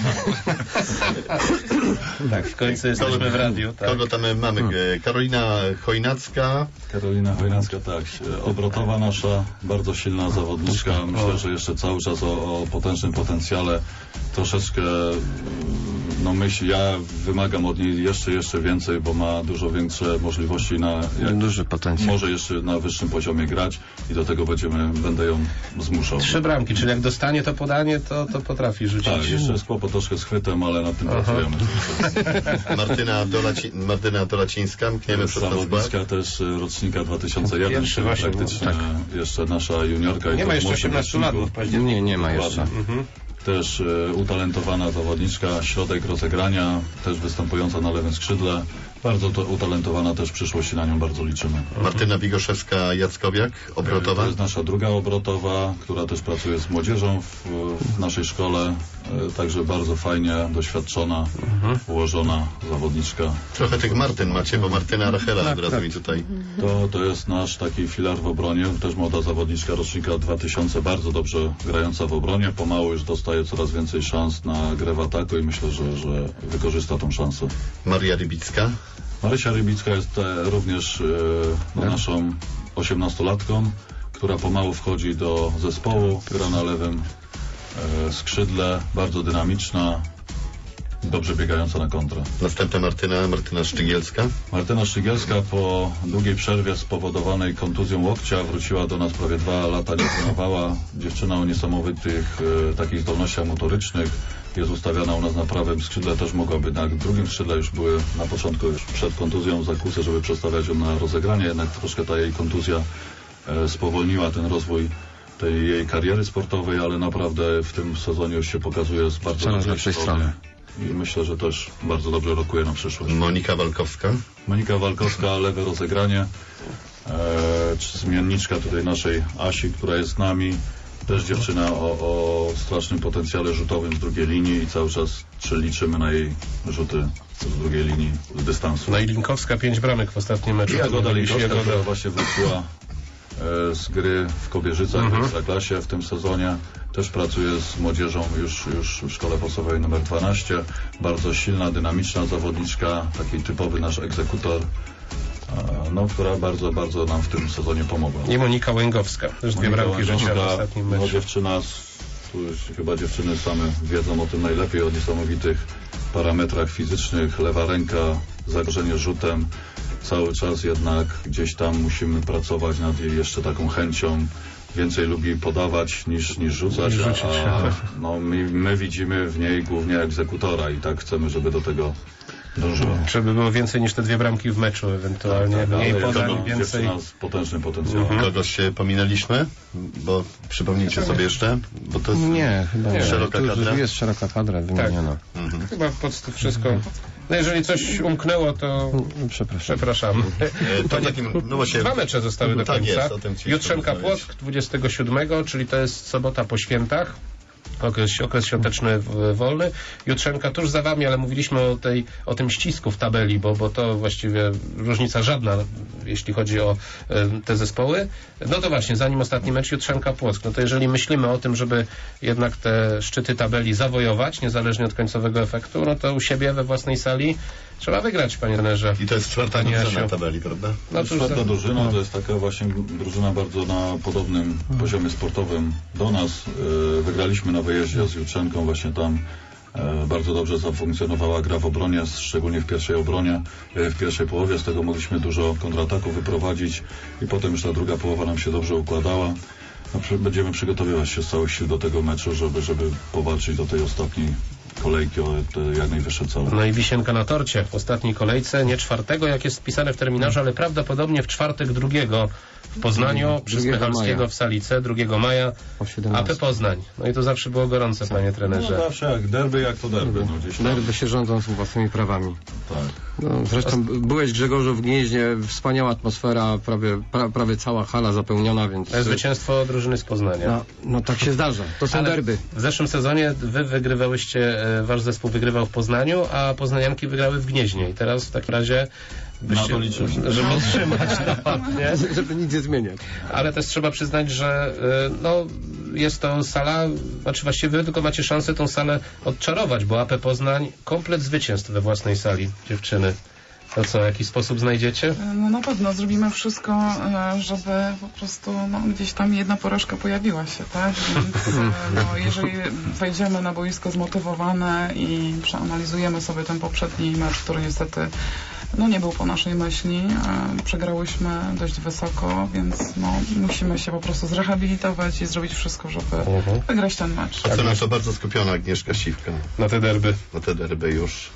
Tak, w końcu jesteśmy w radiu. Tak. Kogo tam mamy? E, Karolina Chojnacka. Karolina Chojnacka, tak. Obrotowa nasza, bardzo silna zawodniczka. Myślę, że jeszcze cały czas o, o potężnym potencjale. Troszeczkę, no myśl, ja wymagam od niej jeszcze, jeszcze więcej, bo ma dużo większe możliwości na, jak Duży potencjał. może jeszcze na wyższym poziomie grać i do tego będziemy, będę ją zmuszał. Trzy bramki, czyli jak dostanie to podanie, to, to potrafi rzucić. Tak, jeszcze jest kłopot troszkę z chwytem, ale nad tym pracujemy. Martyna, Dolaci Martyna Dolacińska, mkniemy przez ten skład. Zawodniczka też y, rocznika dwa tysiące jeden, Pierwszy czyli właśnie, praktycznie tak. jeszcze nasza juniorka. i Nie to ma w jeszcze młodszym osiemnastu lat, bo w roczniku. październiku. Nie, nie ma jeszcze. Mhm. Też y, utalentowana zawodniczka, środek rozegrania, też występująca na lewym skrzydle. Bardzo to utalentowana, też w przyszłości na nią bardzo liczymy. Martyna Bigoszewska-Jackowiak, obrotowa. To jest nasza druga obrotowa, która też pracuje z młodzieżą w, w naszej szkole. Y, Także bardzo fajnie, doświadczona, ułożona zawodniczka. Trochę tych Martyn macie, bo Martyna Rachela od razu mi tutaj. To, to jest nasz taki filar w obronie, też młoda zawodniczka rocznika dwa tysiące, bardzo dobrze grająca w obronie, pomału już dostaje coraz więcej szans na grę w ataku i myślę, że, że wykorzysta tą szansę. Maria Rybicka. Marysia Rybicka jest e, również e, no, naszą osiemnastolatką, która pomału wchodzi do zespołu, gra na lewym e, skrzydle, bardzo dynamiczna. dobrze biegająca na kontrę. Następna Martyna, Martyna Szczygielska. Martyna Szczygielska po długiej przerwie spowodowanej kontuzją łokcia wróciła do nas prawie dwa lata, nie trenowała. Dziewczyna o niesamowitych e, takich zdolnościach motorycznych. Jest ustawiana u nas na prawym skrzydle, też mogłaby na drugim skrzydle, już były na początku już przed kontuzją zakusy, żeby przestawiać ją na rozegranie, jednak troszkę ta jej kontuzja e, spowolniła ten rozwój tej jej kariery sportowej, ale naprawdę w tym sezonie już się pokazuje z bardzo Coraz dobrej lepszej strony. I myślę, że też bardzo dobrze rokuje na przyszłość. Monika Walkowska. Monika Walkowska, lewe rozegranie. E, czy zmienniczka tutaj naszej Asi, która jest z nami. Też dziewczyna o, o strasznym potencjale rzutowym z drugiej linii i cały czas czy liczymy na jej rzuty z drugiej linii z dystansu. No i Linkowska pięć bramek w ostatnim meczu. I Jagoda Linkowska, Jagoda. która właśnie wróciła e, z gry w Kobierzycach Mhm. w Ekstraklasie w tym sezonie. Też pracuje z młodzieżą już, już w szkole podstawowej numer dwanaście. Bardzo silna, dynamiczna zawodniczka, taki typowy nasz egzekutor, e, no, która bardzo, bardzo nam w tym sezonie pomogła. I Monika Łęgowska. Też dwie Monika bramki rzuciła w Łęgowska, ostatnim no, meczu. dziewczyna, z- tu już chyba dziewczyny same wiedzą o tym najlepiej, o niesamowitych parametrach fizycznych, lewa ręka, zagrożenie rzutem, cały czas jednak gdzieś tam musimy pracować nad jej jeszcze taką chęcią, więcej lubi podawać niż, niż rzucać, Niż rzucić. a, a no, my, my widzimy w niej głównie egzekutora i tak chcemy, żeby do tego dążyła. Żeby było więcej niż te dwie bramki w meczu, ewentualnie Tak, mniej ale podań, to więcej. dziewczyna z potężnym potencjałem. Kogoś się pominęliśmy? Bo przypomnijcie sobie jeszcze, bo to jest Nie, chyba nie. szeroka Tu kadra. jest szeroka kadra wymieniona. Mhm. Chyba po prostu wszystko. No jeżeli coś umknęło, to No, przepraszam. przepraszam. E, to Panie, takim, no właśnie, Dwa mecze zostały do tak końca. jest, o tym chcieliśmy Jutrzenka rozmawiać. Płock dwudziestego siódmego, czyli to jest sobota po świętach. Okres, okres świąteczny w- wolny. Jutrzenka tuż za wami, ale mówiliśmy o, tej, o tym ścisku w tabeli, bo, bo to właściwie różnica żadna, jeśli chodzi o e, te zespoły. No to właśnie, zanim ostatni mecz Jutrzenka Płock, no to jeżeli myślimy o tym, żeby jednak te szczyty tabeli zawojować, niezależnie od końcowego efektu, no to u siebie we własnej sali trzeba wygrać, panie trenerze. I to jest czwarta Panie drużyna Asiu. tabeli, prawda? No cóż, Czwarta za- drużyna to jest taka właśnie drużyna bardzo na podobnym poziomie sportowym do nas. E, Wygraliśmy na wyjeździe z Jutrzenką, właśnie tam e, bardzo dobrze zafunkcjonowała gra w obronie, szczególnie w pierwszej obronie, e, w pierwszej połowie. Z tego mogliśmy dużo kontrataków wyprowadzić i potem już ta druga połowa nam się dobrze układała. No, przy- będziemy przygotowywać się z całych sił do tego meczu, żeby, żeby powalczyć do tej ostatniej kolejki o te jak najwyższe cele. No i wisienka na torcie w ostatniej kolejce, nie czwartego, jak jest wpisane w terminarzu, ale prawdopodobnie w czwartek drugiego w Poznaniu, przy drugiego Spychalskiego maja. w Salice, drugiego maja, O A P siedemnastej. Poznań. No i to zawsze było gorące, panie No trenerze. zawsze jak derby, jak to derby. No, gdzieś tam. Nerwy się rządzą z własnymi prawami. Tak. No, zresztą byłeś, Grzegorzu, w Gnieźnie, wspaniała atmosfera, prawie, pra, prawie cała hala zapełniona, więc... To jest zwycięstwo drużyny z Poznania. No, no tak się zdarza. To są Ale derby. w zeszłym sezonie wy wygrywałyście, e, wasz zespół wygrywał w Poznaniu, a poznanianki wygrały w Gnieźnie. I teraz w takim razie, Na to liczymy. żeby utrzymać to, nie? Żeby nic nie zmieniać. Ale też trzeba przyznać, że y, no, jest to sala, znaczy właściwie wy tylko macie szansę tą salę odczarować, bo A P Poznań komplet zwycięstw we własnej sali, dziewczyny. To co, w jakiś sposób znajdziecie? No na pewno zrobimy wszystko, e, żeby po prostu no, gdzieś tam jedna porażka pojawiła się, tak? Więc e, no, jeżeli wejdziemy na boisko zmotywowane i przeanalizujemy sobie ten poprzedni mecz, który niestety no, nie był po naszej myśli, e, przegrałyśmy dość wysoko, więc no, musimy się po prostu zrehabilitować i zrobić wszystko, żeby Mhm. wygrać ten mecz. A co na to bardzo skupiona Agnieszka Siwka Na te derby. na te derby już.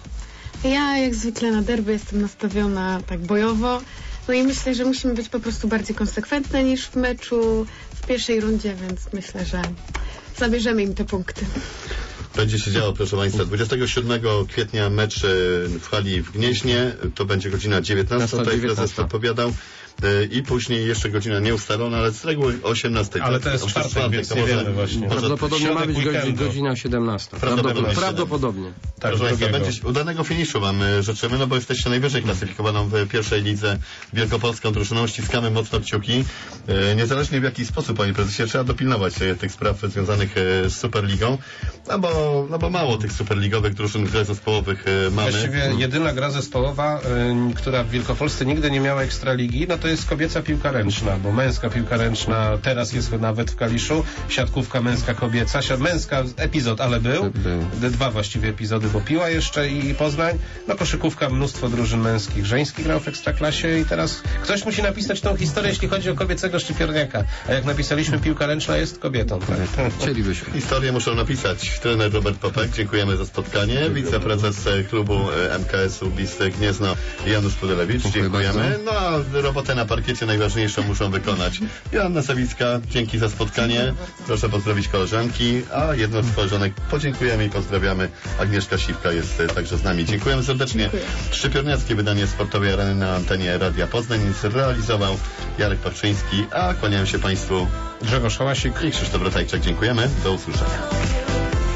Ja jak zwykle na derby jestem nastawiona tak bojowo. No i myślę, że musimy być po prostu bardziej konsekwentne niż w meczu w pierwszej rundzie, więc myślę, że zabierzemy im te punkty. Będzie się działo, proszę Państwa, dwudziestego siódmego kwietnia mecz e, w hali w Gnieźnie. To będzie godzina dziewiętnasta, tutaj prezes dziewiętnasta. odpowiadał. E, I później jeszcze godzina nieustalona, ale z reguły o osiemnastej. Ale tak? to jest O, czwartek, więc to nie może- wiemy właśnie. może- Prawdopodobnie ma środek być godzi, weekendu. godzina siedemnasta. Prawdopodobnie. Prawdopodobnie. Prawdopodobnie. Tak, Proszę Państwa, drugiego. będzie, udanego finiszu Wam e, życzymy, no bo jesteście najwyżej klasyfikowaną w pierwszej lidze wielkopolską drużyną. Ściskamy mocno kciuki. E, niezależnie w jaki sposób, Panie Prezesie, trzeba dopilnować e, tych spraw związanych e, z Superligą, no bo, no bo mało tych superligowych drużyn w grach zespołowych e, mamy. Właściwie jedyna gra zespołowa, y, która w Wielkopolsce nigdy nie miała ekstraligi, no to jest kobieca piłka ręczna, bo męska piłka ręczna teraz jest nawet w Kaliszu, siatkówka męska, kobieca, siat, męska epizod, ale był, był. Dwa właściwie epizody, bo Piła jeszcze i Poznań, no koszykówka, mnóstwo drużyn męskich, żeński grał w Ekstraklasie i teraz ktoś musi napisać tą historię, jeśli chodzi o kobiecego szczypiorniaka, a jak napisaliśmy, piłka ręczna jest kobietą. Tak? Chcielibyśmy. Historię muszą napisać. Trener Robert Popek, dziękujemy za spotkanie. Wiceprezes klubu M K S-u Bistek Gniezno Janusz Pudelewicz, dziękujemy. No a robotę na parkiecie najważniejszą muszą wykonać Joanna Sawicka, dzięki za spotkanie. Proszę pozdrowić koleżanki, a jedną z koleżanek podziękujemy i pozdrawiamy. Agnieszka Siwka jest także z nami. Dziękujemy serdecznie. Dziękuję. Szczypiorniackie wydanie Sportowej Areny na antenie Radia Poznań zrealizował Jarek Paprzyński, a kłaniają się Państwu Grzegorz Hałasik i Krzysztof Ratajczak. Dziękujemy. Do usłyszenia.